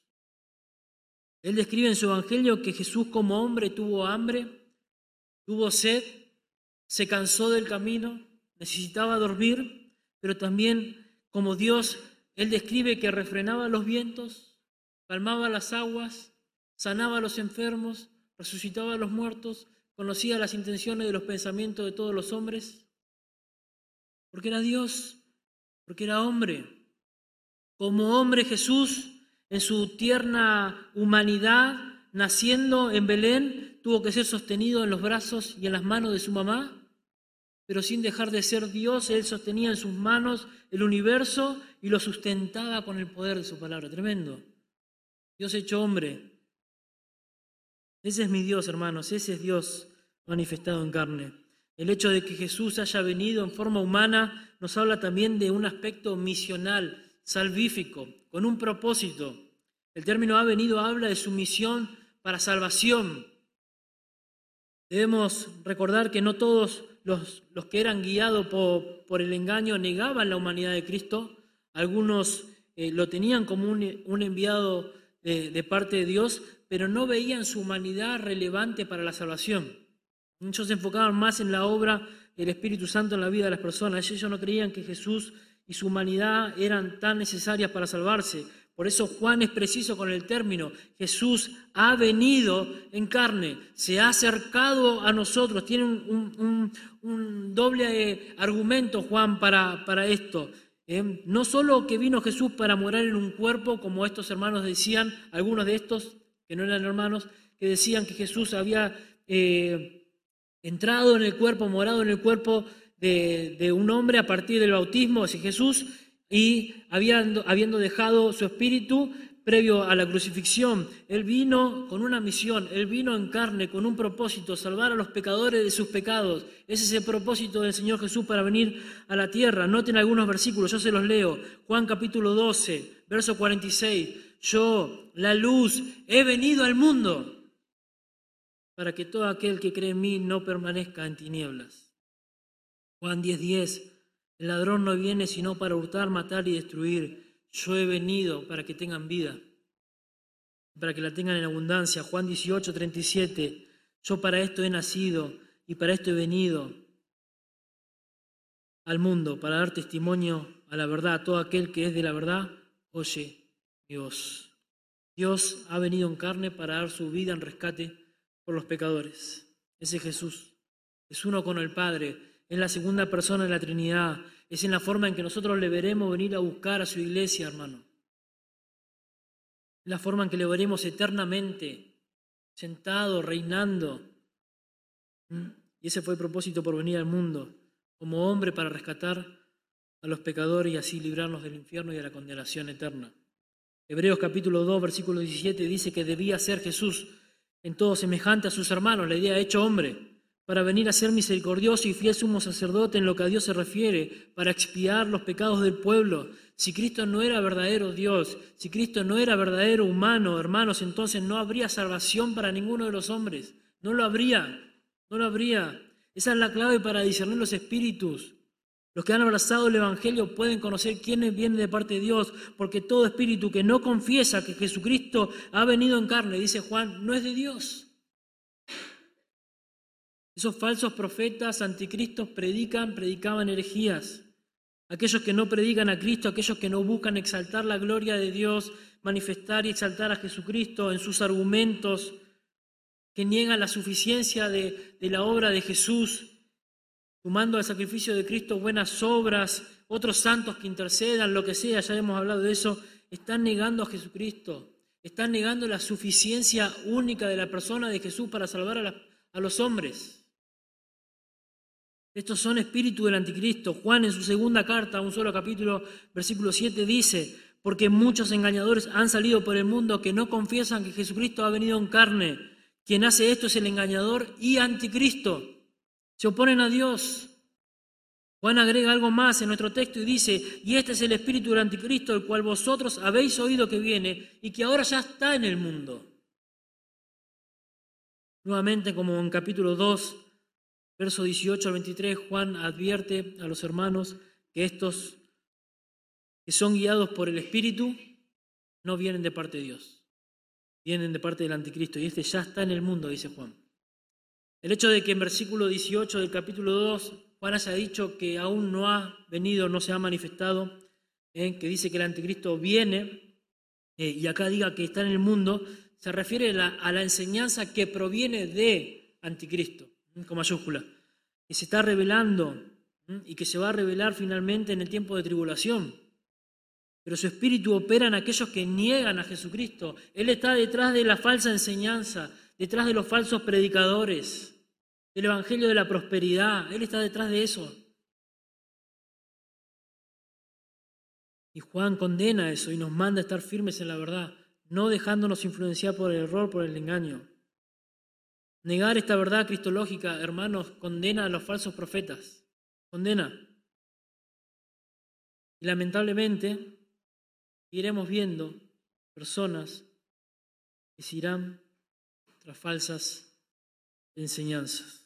Él describe en su evangelio que Jesús como hombre tuvo hambre, tuvo sed, se cansó del camino, necesitaba dormir, pero también como Dios, Él describe que refrenaba los vientos, calmaba las aguas, sanaba a los enfermos, resucitaba a los muertos, conocía las intenciones de los pensamientos de todos los hombres, porque era Dios, porque era hombre. Como hombre Jesús, en su tierna humanidad, naciendo en Belén, tuvo que ser sostenido en los brazos y en las manos de su mamá, pero sin dejar de ser Dios, Él sostenía en sus manos el universo y lo sustentaba con el poder de su palabra. Tremendo. Dios hecho hombre. Ese es mi Dios, hermanos, ese es Dios manifestado en carne. El hecho de que Jesús haya venido en forma humana nos habla también de un aspecto misional, salvífico, con un propósito. El término ha venido habla de su misión para salvación. Debemos recordar que no todos los que eran guiados por el engaño negaban la humanidad de Cristo. Algunos lo tenían como un enviado de parte de Dios, pero no veían su humanidad relevante para la salvación. Muchos se enfocaban más en la obra del Espíritu Santo en la vida de las personas. Ellos no creían que Jesús y su humanidad eran tan necesarias para salvarse. Por eso Juan es preciso con el término. Jesús ha venido en carne, se ha acercado a nosotros. Tiene un doble argumento Juan para esto. No solo que vino Jesús para morar en un cuerpo, como estos hermanos decían, algunos de estos que no eran hermanos, que decían que Jesús había entrado en el cuerpo, morado en el cuerpo de un hombre a partir del bautismo de Jesús, y habiendo dejado su espíritu previo a la crucifixión. Él vino con una misión, Él vino en carne con un propósito, salvar a los pecadores de sus pecados. Ese es el propósito del Señor Jesús para venir a la tierra. Noten algunos versículos, yo se los leo. Juan capítulo 12, verso 46. Yo, la luz, he venido al mundo para que todo aquel que cree en mí no permanezca en tinieblas. Juan 10:10. El ladrón no viene sino para hurtar, matar y destruir. Yo he venido para que tengan vida, para que la tengan en abundancia. Juan 18:37. Yo para esto he nacido y para esto he venido al mundo, para dar testimonio a la verdad. Todo aquel que es de la verdad, oye mi voz. Dios ha venido en carne para dar su vida en rescate por los pecadores. Ese es Jesús. Es uno con el Padre. Es la segunda persona de la Trinidad. Es en la forma en que nosotros le veremos venir a buscar a su iglesia, hermano. Es la forma en que le veremos eternamente, sentado, reinando. Y ese fue el propósito por venir al mundo, como hombre para rescatar a los pecadores y así librarnos del infierno y de la condenación eterna. Hebreos capítulo 2, versículo 17 dice que debía ser Jesús en todo semejante a sus hermanos, la idea hecho hombre, para venir a ser misericordioso y fiel sumo sacerdote en lo que a Dios se refiere, para expiar los pecados del pueblo. Si Cristo no era verdadero Dios, si Cristo no era verdadero humano, hermanos, entonces no habría salvación para ninguno de los hombres. No lo habría. Esa es la clave para discernir los espíritus. Los que han abrazado el Evangelio pueden conocer quiénes vienen de parte de Dios, porque todo espíritu que no confiesa que Jesucristo ha venido en carne, dice Juan, no es de Dios. Esos falsos profetas anticristos predicaban herejías. Aquellos que no predican a Cristo, aquellos que no buscan exaltar la gloria de Dios, manifestar y exaltar a Jesucristo en sus argumentos, que niegan la suficiencia de la obra de Jesús, sumando al sacrificio de Cristo buenas obras otros santos que intercedan, lo que sea, ya hemos hablado de eso, están negando a Jesucristo, están negando la suficiencia única de la persona de Jesús para salvar a los hombres. Estos son espíritus del anticristo. Juan en su segunda carta, un solo capítulo, versículo 7 dice: porque muchos engañadores han salido por el mundo que no confiesan que Jesucristo ha venido en carne. Quien hace esto es el engañador y anticristo. Se oponen a Dios. Juan agrega algo más en nuestro texto y dice: y este es el espíritu del anticristo, el cual vosotros habéis oído que viene y que ahora ya está en el mundo. Nuevamente, como en capítulo 2, verso 18 al 23, Juan advierte a los hermanos que estos que son guiados por el Espíritu no vienen de parte de Dios, vienen de parte del anticristo, y este ya está en el mundo, dice Juan. El hecho de que en versículo 18 del capítulo 2 Juan haya dicho que aún no ha venido, no se ha manifestado, que dice que el anticristo viene, y acá diga que está en el mundo, se refiere a la enseñanza que proviene de anticristo, con mayúscula, que se está revelando y que se va a revelar finalmente en el tiempo de tribulación. Pero su espíritu opera en aquellos que niegan a Jesucristo. Él está detrás de la falsa enseñanza, detrás de los falsos predicadores, del evangelio de la prosperidad. Él está detrás de eso. Y Juan condena eso y nos manda a estar firmes en la verdad, no dejándonos influenciar por el error, por el engaño. Negar esta verdad cristológica, hermanos, condena a los falsos profetas. Condena. Y lamentablemente iremos viendo personas que se irán tras falsas enseñanzas.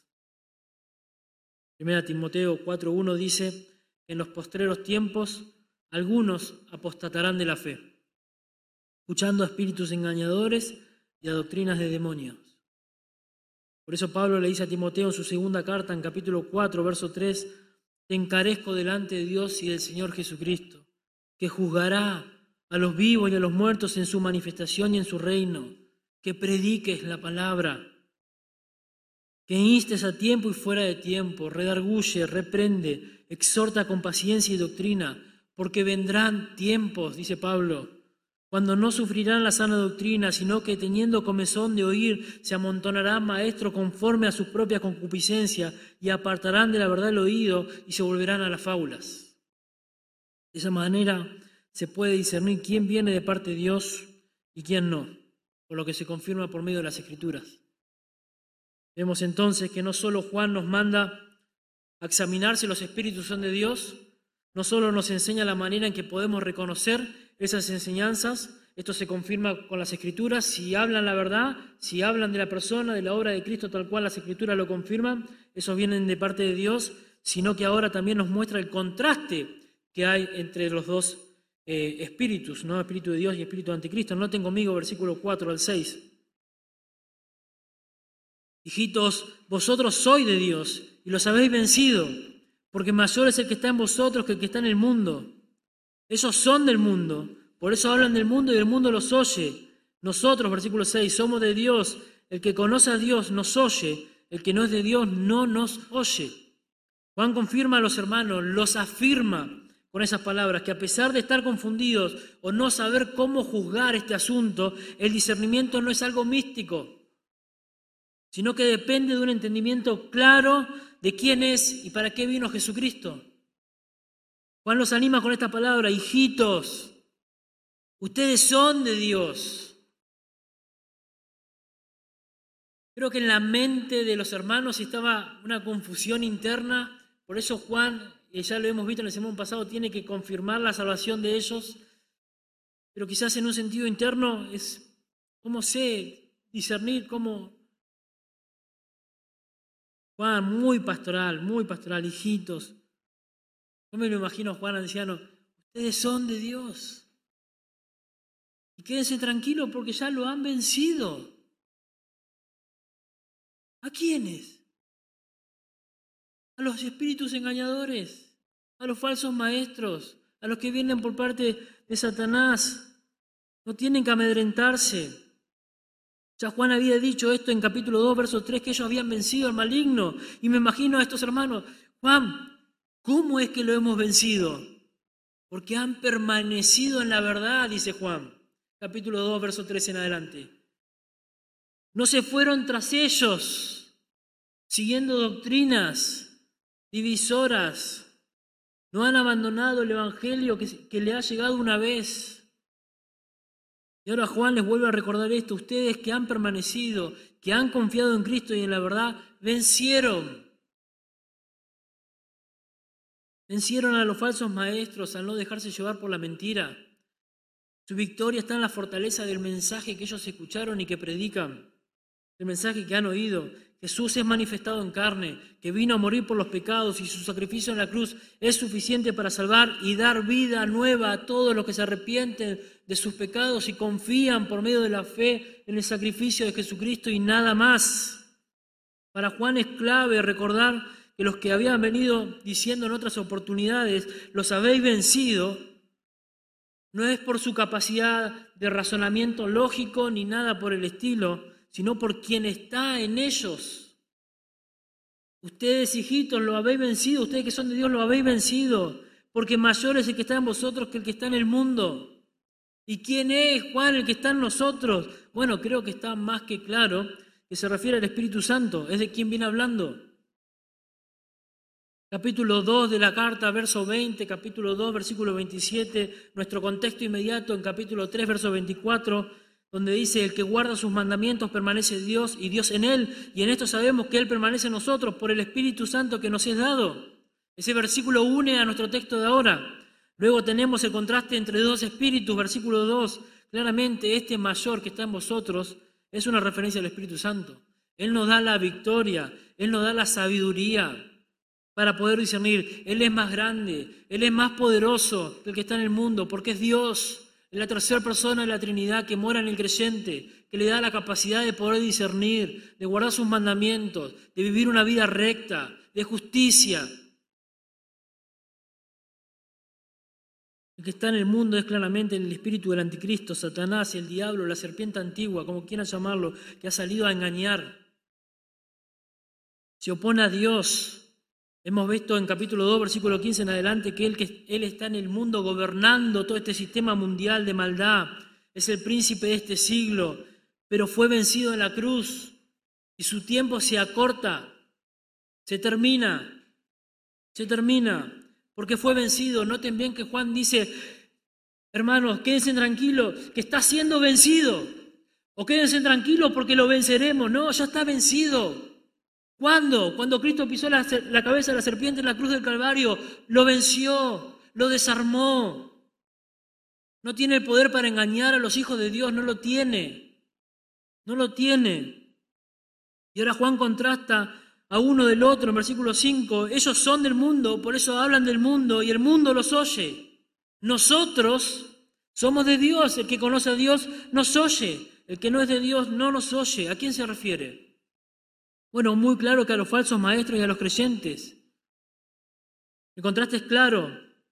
1 Timoteo 4:1 dice que en los postreros tiempos algunos apostatarán de la fe, escuchando a espíritus engañadores y a doctrinas de demonios. Por eso Pablo le dice a Timoteo en su segunda carta, en capítulo 4, verso 3, te encarezco delante de Dios y del Señor Jesucristo, que juzgará a los vivos y a los muertos en su manifestación y en su reino, que prediques la palabra, que instes a tiempo y fuera de tiempo, redarguye, reprende, exhorta con paciencia y doctrina, porque vendrán tiempos, dice Pablo, cuando no sufrirán la sana doctrina, sino que teniendo comezón de oír, se amontonarán maestros conforme a su propia concupiscencia y apartarán de la verdad el oído y se volverán a las fábulas. De esa manera se puede discernir quién viene de parte de Dios y quién no, por lo que se confirma por medio de las Escrituras. Vemos entonces que no solo Juan nos manda a examinar si los espíritus son de Dios, no solo nos enseña la manera en que podemos reconocer esas enseñanzas, esto se confirma con las Escrituras, si hablan la verdad, si hablan de la persona, de la obra de Cristo tal cual las Escrituras lo confirman, esos vienen de parte de Dios, sino que ahora también nos muestra el contraste que hay entre los dos espíritus, ¿no? Espíritu de Dios y espíritu de anticristo. Noten conmigo versículo 4 al 6. Hijitos, vosotros sois de Dios y los habéis vencido, porque mayor es el que está en vosotros que el que está en el mundo. Ellos son del mundo, por eso hablan del mundo y el mundo los oye. Nosotros, versículo 6, somos de Dios. El que conoce a Dios nos oye, el que no es de Dios no nos oye. Juan confirma a los hermanos, los afirma con esas palabras, que a pesar de estar confundidos o no saber cómo juzgar este asunto, el discernimiento no es algo místico, sino que depende de un entendimiento claro de quién es y para qué vino Jesucristo. Juan los anima con esta palabra, hijitos, ustedes son de Dios. Creo que en la mente de los hermanos estaba una confusión interna, por eso Juan, ya lo hemos visto en el sermón pasado, tiene que confirmar la salvación de ellos, pero quizás en un sentido interno es, ¿cómo sé discernir cómo? Juan, muy pastoral, hijitos. Yo me lo imagino a Juan anciano, ustedes son de Dios. Y quédense tranquilos porque ya lo han vencido. ¿A quiénes? A los espíritus engañadores, a los falsos maestros, a los que vienen por parte de Satanás. No tienen que amedrentarse. Ya Juan había dicho esto en capítulo 2, verso 3, que ellos habían vencido al maligno. Y me imagino a estos hermanos, Juan, ¿cómo es que lo hemos vencido? porque han permanecido en la verdad, dice Juan, capítulo 2, verso 13 en adelante. No se fueron tras ellos, siguiendo doctrinas divisoras. No han abandonado el evangelio que le ha llegado una vez. Y ahora Juan les vuelve a recordar esto. Ustedes que han permanecido, que han confiado en Cristo y en la verdad, vencieron. Vencieron a los falsos maestros al no dejarse llevar por la mentira. Su victoria está en la fortaleza del mensaje que ellos escucharon y que predican, el mensaje que han oído. Jesús es manifestado en carne, que vino a morir por los pecados y su sacrificio en la cruz es suficiente para salvar y dar vida nueva a todos los que se arrepienten de sus pecados y confían por medio de la fe en el sacrificio de Jesucristo y nada más. Para Juan es clave recordar que los que habían venido diciendo en otras oportunidades, los habéis vencido, no es por su capacidad de razonamiento lógico ni nada por el estilo, sino por quien está en ellos. Ustedes, hijitos, lo habéis vencido, ustedes que son de Dios lo habéis vencido, porque mayor es el que está en vosotros que el que está en el mundo. ¿Y quién es, Juan, el que está en nosotros? Bueno, creo que está más que claro que se refiere al Espíritu Santo, es de quien viene hablando. Capítulo 2 de la carta, verso 20, capítulo 2, versículo 27, nuestro contexto inmediato en capítulo 3, verso 24, donde dice, el que guarda sus mandamientos permanece en Dios y Dios en él, y en esto sabemos que él permanece en nosotros por el Espíritu Santo que nos es dado. Ese versículo une a nuestro texto de ahora. Luego tenemos el contraste entre dos espíritus, versículo 2, claramente este mayor que está en vosotros es una referencia al Espíritu Santo. Él nos da la victoria, Él nos da la sabiduría para poder discernir. Él es más grande, Él es más poderoso que el que está en el mundo, porque es Dios, es la tercera persona de la Trinidad que mora en el creyente, que le da la capacidad de poder discernir, de guardar sus mandamientos, de vivir una vida recta, de justicia. El que está en el mundo es claramente el espíritu del anticristo, Satanás, el diablo, la serpiente antigua, como quieran llamarlo, que ha salido a engañar. Se opone a Dios. Hemos visto en capítulo 2, versículo 15 en adelante, que Él está en el mundo gobernando todo este sistema mundial de maldad. Es el príncipe de este siglo, pero fue vencido en la cruz y su tiempo se acorta, se termina, porque fue vencido. Noten bien que Juan dice, hermanos, quédense tranquilos, que está siendo vencido. O quédense tranquilos porque lo venceremos. No, ya está vencido. ¿Cuándo? Cuando Cristo pisó la cabeza de la serpiente en la cruz del Calvario, lo venció, lo desarmó. No tiene el poder para engañar a los hijos de Dios, no lo tiene. Y ahora Juan contrasta a uno del otro en versículo 5. Ellos son del mundo, por eso hablan del mundo y el mundo los oye. Nosotros somos de Dios, el que conoce a Dios nos oye, el que no es de Dios no nos oye. ¿A quién se refiere? Bueno, muy claro que a los falsos maestros y a los creyentes. El contraste es claro.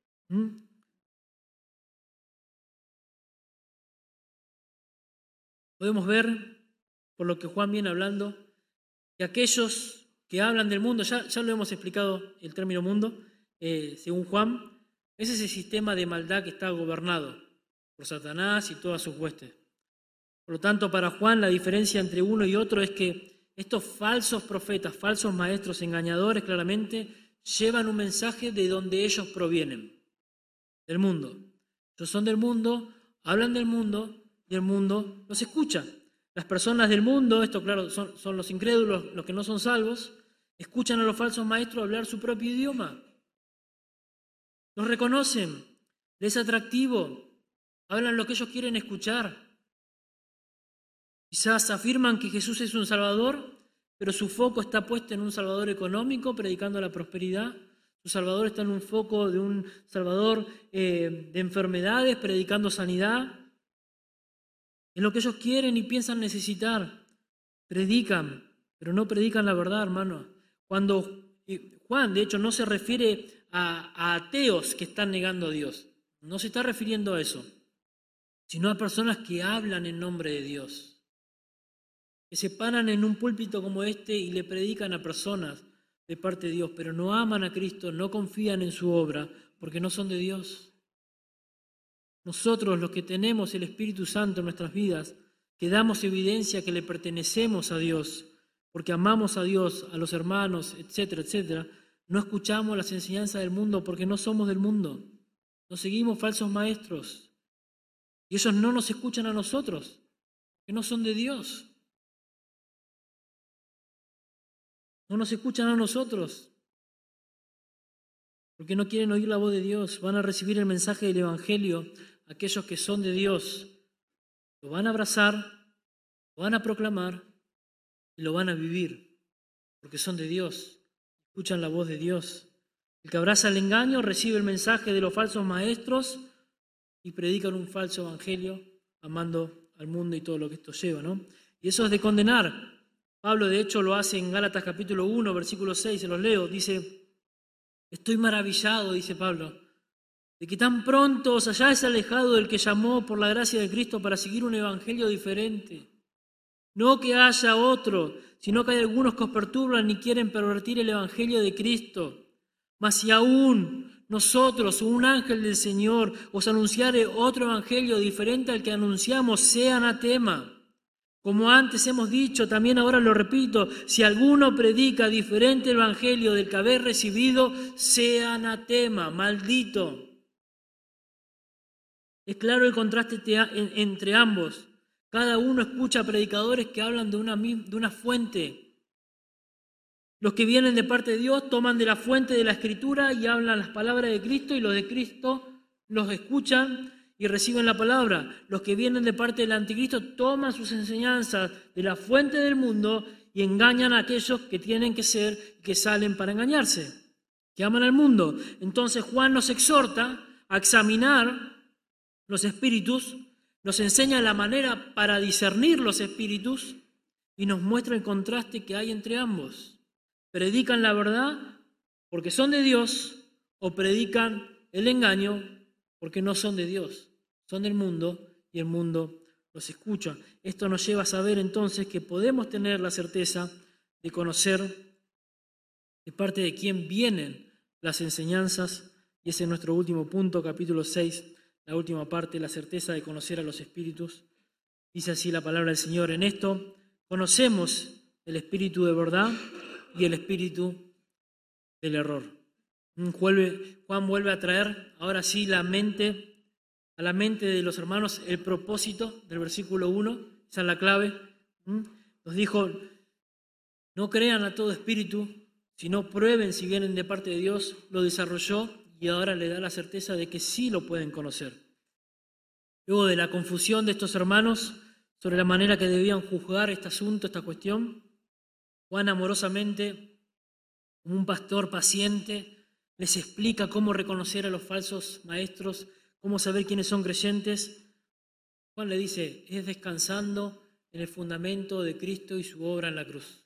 Podemos ver, por lo que Juan viene hablando, que aquellos que hablan del mundo, ya lo hemos explicado el término mundo, según Juan, es ese sistema de maldad que está gobernado por Satanás y todas sus huestes. Por lo tanto, para Juan la diferencia entre uno y otro es que estos falsos profetas, falsos maestros, engañadores, claramente, llevan un mensaje de donde ellos provienen, del mundo. Ellos son del mundo, hablan del mundo y el mundo los escucha. Las personas del mundo, esto claro, son los incrédulos, los que no son salvos, escuchan a los falsos maestros hablar su propio idioma. Los reconocen, les es atractivo, hablan lo que ellos quieren escuchar. Quizás afirman que Jesús es un Salvador, pero su foco está puesto en un Salvador económico, predicando la prosperidad. Su Salvador está en un foco de un Salvador de enfermedades, predicando sanidad. En lo que ellos quieren y piensan necesitar, predican, pero no predican la verdad, hermano. Cuando Juan, de hecho, no se refiere a ateos que están negando a Dios. No se está refiriendo a eso, sino a personas que hablan en nombre de Dios, que se paran en un púlpito como este y le predican a personas de parte de Dios, pero no aman a Cristo, no confían en su obra, porque no son de Dios. nosotros los que tenemos el Espíritu Santo en nuestras vidas, que damos evidencia que le pertenecemos a Dios, porque amamos a Dios, a los hermanos, etcétera, etcétera, no escuchamos las enseñanzas del mundo porque no somos del mundo. No seguimos falsos maestros. Y ellos no nos escuchan a nosotros, que no son de Dios. No nos escuchan a nosotros, porque no quieren oír la voz de Dios. Van a recibir el mensaje del Evangelio, aquellos que son de Dios. Lo van a abrazar, lo van a proclamar y lo van a vivir, porque son de Dios. Escuchan la voz de Dios. El que abraza el engaño recibe el mensaje de los falsos maestros y predican un falso evangelio, amando al mundo y todo lo que esto lleva, ¿no? Y eso es de condenar. Pablo, de hecho, lo hace en Gálatas capítulo 1, versículo 6, se los leo. Dice, estoy maravillado, dice Pablo, de que tan pronto os hayáis alejado del que llamó por la gracia de Cristo para seguir un evangelio diferente. No que haya otro, sino que hay algunos que os perturban y quieren pervertir el evangelio de Cristo. Mas si aún nosotros o un ángel del Señor os anunciare otro evangelio diferente al que anunciamos, sea anatema. Como antes hemos dicho, también ahora lo repito, si alguno predica diferente el evangelio del que habéis recibido, sea anatema, maldito. Es claro el contraste entre ambos. Cada uno escucha predicadores que hablan de una fuente. Los que vienen de parte de Dios toman de la fuente de la Escritura y hablan las palabras de Cristo, y los de Cristo los escuchan y reciben la palabra. Los que vienen de parte del anticristo toman sus enseñanzas de la fuente del mundo y engañan a aquellos que tienen que ser, que salen para engañarse, que aman al mundo. Entonces Juan nos exhorta a examinar los espíritus, nos enseña la manera para discernir los espíritus y nos muestra el contraste que hay entre ambos. ¿Predican la verdad porque son de Dios o predican el engaño porque no son de Dios? Son del mundo y el mundo los escucha. Esto nos lleva a saber entonces que podemos tener la certeza de conocer de parte de quién vienen las enseñanzas, y ese es nuestro último punto, capítulo 6, la última parte, la certeza de conocer a los espíritus. Dice así la palabra del Señor: en esto conocemos el espíritu de verdad y el espíritu del error. Juan vuelve a traer ahora sí a la mente de los hermanos el propósito del versículo 1, esa es la clave. Nos dijo, no crean a todo espíritu, sino prueben si vienen de parte de Dios. Lo desarrolló y ahora le da la certeza de que sí lo pueden conocer. Luego de la confusión de estos hermanos sobre la manera que debían juzgar este asunto, esta cuestión, Juan amorosamente, como un pastor paciente, les explica cómo reconocer a los falsos maestros, cómo saber quiénes son creyentes. Juan le dice, es descansando en el fundamento de Cristo y su obra en la cruz.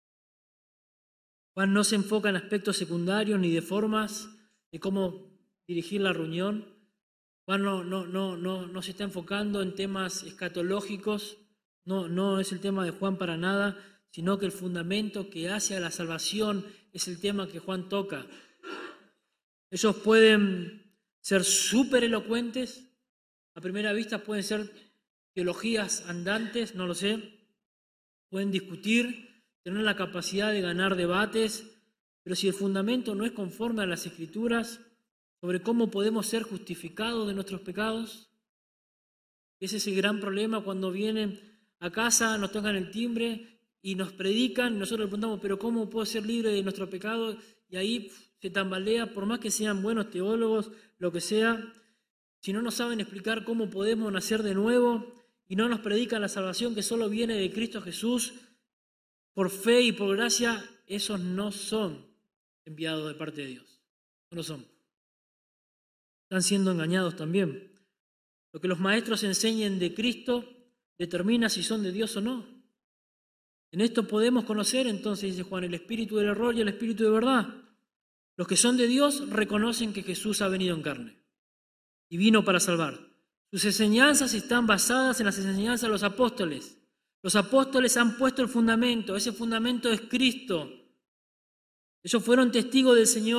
Juan no se enfoca en aspectos secundarios ni de formas de cómo dirigir la reunión. Juan no se está enfocando en temas escatológicos, no es el tema de Juan para nada, sino que el fundamento que hace a la salvación es el tema que Juan toca. Ellos pueden ser súper elocuentes, a primera vista pueden ser teologías andantes, no lo sé, pueden discutir, tener la capacidad de ganar debates, pero si el fundamento no es conforme a las Escrituras sobre cómo podemos ser justificados de nuestros pecados, ese es el gran problema cuando vienen a casa, nos tocan el timbre y nos predican, y nosotros le preguntamos, pero ¿cómo puedo ser libre de nuestro pecado? Y ahí se tambalea, por más que sean buenos teólogos, lo que sea, si no nos saben explicar cómo podemos nacer de nuevo y no nos predican la salvación que solo viene de Cristo Jesús, por fe y por gracia, esos no son enviados de parte de Dios. No lo son. Están siendo engañados también. Lo que los maestros enseñen de Cristo determina si son de Dios o no. En esto podemos conocer, entonces, dice Juan, el espíritu del error y el espíritu de verdad. Los que son de Dios reconocen que Jesús ha venido en carne y vino para salvar. Sus enseñanzas están basadas en las enseñanzas de los apóstoles. Los apóstoles han puesto el fundamento, ese fundamento es Cristo. Ellos fueron testigos del Señor,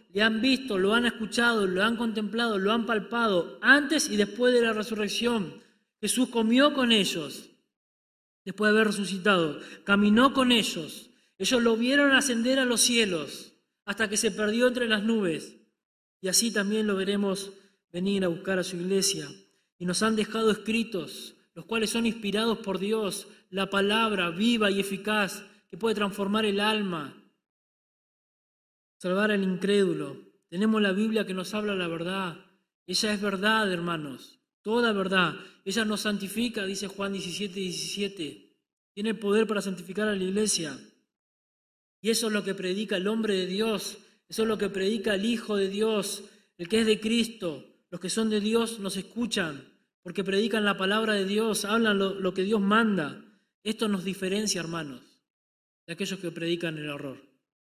le han visto, lo han escuchado, lo han contemplado, lo han palpado antes y después de la resurrección. Jesús comió con ellos después de haber resucitado, caminó con ellos. Ellos lo vieron ascender a los cielos hasta que se perdió entre las nubes. Y así también lo veremos venir a buscar a su iglesia. Y nos han dejado escritos, los cuales son inspirados por Dios, la palabra viva y eficaz que puede transformar el alma, salvar al incrédulo. Tenemos la Biblia que nos habla la verdad. Ella es verdad, hermanos, toda verdad. Ella nos santifica, dice Juan 17:17. Tiene poder para santificar a la iglesia. Y eso es lo que predica el hombre de Dios. Eso es lo que predica el Hijo de Dios, el que es de Cristo. Los que son de Dios nos escuchan porque predican la palabra de Dios, hablan lo que Dios manda. Esto nos diferencia, hermanos, de aquellos que predican el error.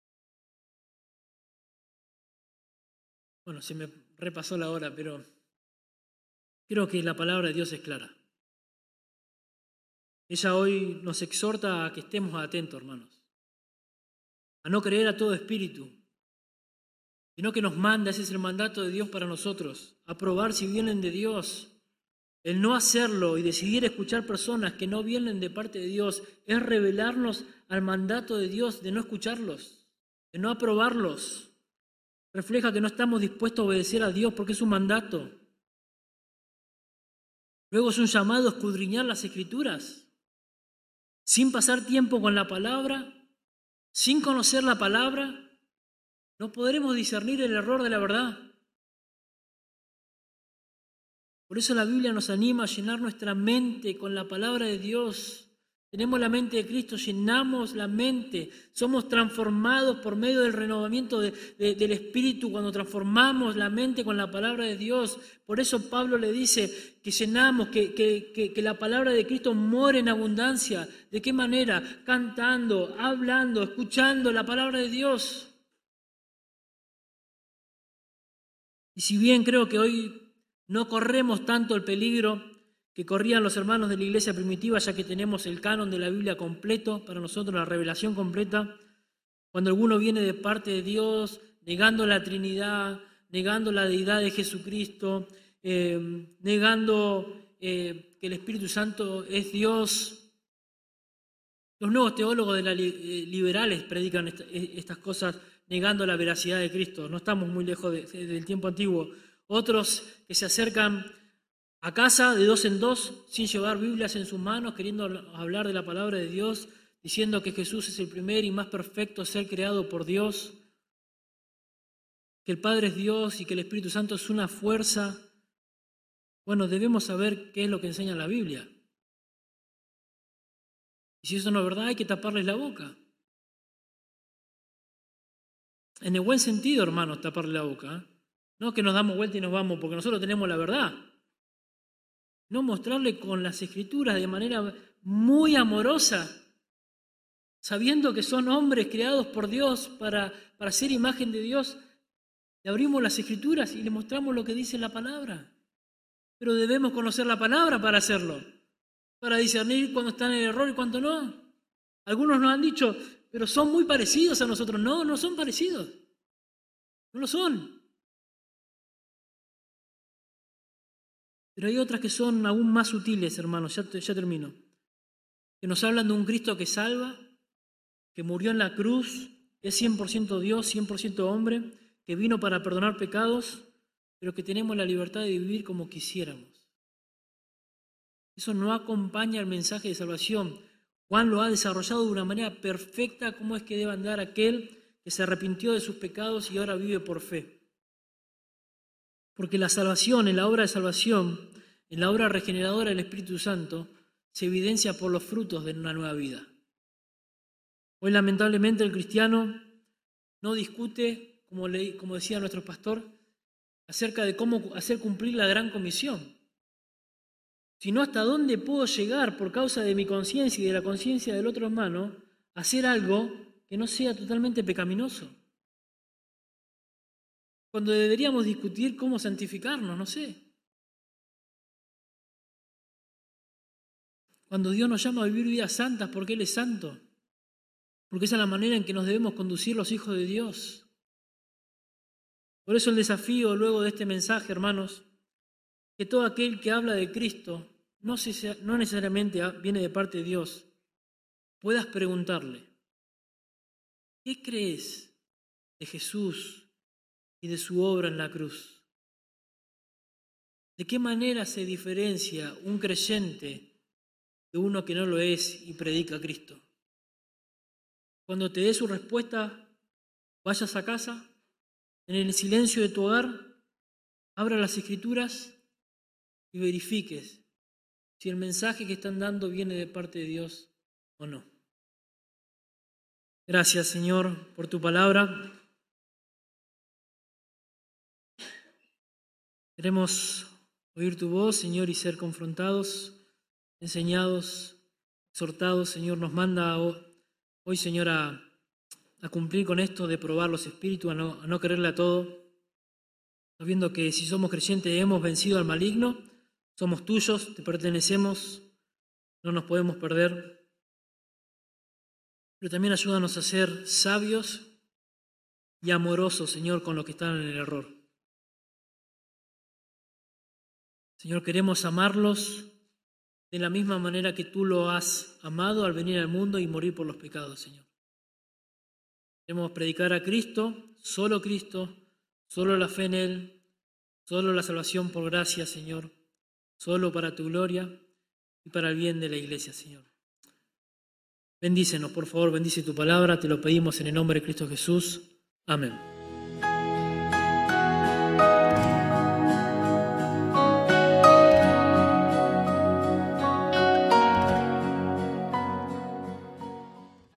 Bueno, se me repasó la hora, pero creo que la palabra de Dios es clara. Ella hoy nos exhorta a que estemos atentos, hermanos, a no creer a todo espíritu, sino que nos manda, ese es el mandato de Dios para nosotros, a probar si vienen de Dios. El no hacerlo y decidir escuchar personas que no vienen de parte de Dios es rebelarnos al mandato de Dios de no escucharlos, de no aprobarlos. Refleja que no estamos dispuestos a obedecer a Dios porque es un mandato. Luego es un llamado a escudriñar las Escrituras, sin pasar tiempo con la palabra, sin conocer la palabra, no podremos discernir el error de la verdad. Por eso la Biblia nos anima a llenar nuestra mente con la palabra de Dios. Tenemos la mente de Cristo, llenamos la mente, somos transformados por medio del renovamiento del Espíritu cuando transformamos la mente con la palabra de Dios. Por eso Pablo le dice que llenamos, que la palabra de Cristo more en abundancia. ¿De qué manera? Cantando, hablando, escuchando la palabra de Dios. Y si bien creo que hoy no corremos tanto el peligro que corrían los hermanos de la iglesia primitiva, ya que tenemos el canon de la Biblia completo, para nosotros la revelación completa, cuando alguno viene de parte de Dios, negando la Trinidad, negando la deidad de Jesucristo, negando que el Espíritu Santo es Dios. Los nuevos teólogos liberales predican estas cosas negando la veracidad de Cristo. No estamos muy lejos del tiempo antiguo. Otros que se acercan a casa de dos en dos, sin llevar Biblias en sus manos, queriendo hablar de la palabra de Dios, diciendo que Jesús es el primer y más perfecto ser creado por Dios, que el Padre es Dios y que el Espíritu Santo es una fuerza. Bueno, debemos saber qué es lo que enseña la Biblia. Y si eso no es verdad, hay que taparles la boca. En el buen sentido, hermanos, taparle la boca. No que nos damos vuelta y nos vamos porque nosotros tenemos la verdad. No, mostrarle con las Escrituras de manera muy amorosa, sabiendo que son hombres creados por Dios para ser imagen de Dios. Le abrimos las Escrituras y le mostramos lo que dice la palabra. Pero debemos conocer la palabra para hacerlo, para discernir cuándo está en el error y cuándo no. Algunos nos han dicho, pero son muy parecidos a nosotros. No, no son parecidos. No lo son. Pero hay otras que son aún más sutiles, hermanos, ya termino. Que nos hablan de un Cristo que salva, que murió en la cruz, que es 100% Dios, 100% hombre, que vino para perdonar pecados, pero que tenemos la libertad de vivir como quisiéramos. Eso no acompaña el mensaje de salvación. Juan lo ha desarrollado de una manera perfecta, cómo es que debe andar aquel que se arrepintió de sus pecados y ahora vive por fe. Porque la salvación, en la obra de salvación, en la obra regeneradora del Espíritu Santo, se evidencia por los frutos de una nueva vida. Hoy, lamentablemente, el cristiano no discute, como decía nuestro pastor, acerca de cómo hacer cumplir la gran comisión, sino hasta dónde puedo llegar por causa de mi conciencia y de la conciencia del otro hermano a hacer algo que no sea totalmente pecaminoso. Cuando deberíamos discutir cómo santificarnos, no sé. Cuando Dios nos llama a vivir vidas santas porque Él es santo. Porque esa es la manera en que nos debemos conducir los hijos de Dios. Por eso el desafío luego de este mensaje, hermanos, que todo aquel que habla de Cristo no necesariamente viene de parte de Dios, puedas preguntarle, ¿qué crees de Jesús y de su obra en la cruz? ¿De qué manera se diferencia un creyente de uno que no lo es y predica a Cristo? Cuando te dé su respuesta, vayas a casa, en el silencio de tu hogar, abra las Escrituras y verifiques si el mensaje que están dando viene de parte de Dios o no. Gracias, Señor, por tu palabra. Queremos oír tu voz, Señor, y ser confrontados, enseñados, exhortados. Señor, nos manda hoy, Señor, a cumplir con esto de probar los espíritus, a no creerle a todo, sabiendo que si somos creyentes y hemos vencido al maligno, somos tuyos, te pertenecemos, no nos podemos perder. Pero también ayúdanos a ser sabios y amorosos, Señor, con los que están en el error. Señor, queremos amarlos de la misma manera que tú lo has amado al venir al mundo y morir por los pecados, Señor. Queremos predicar a Cristo, solo la fe en Él, solo la salvación por gracia, Señor, solo para tu gloria y para el bien de la iglesia, Señor. Bendícenos, por favor, bendice tu palabra, te lo pedimos en el nombre de Cristo Jesús. Amén.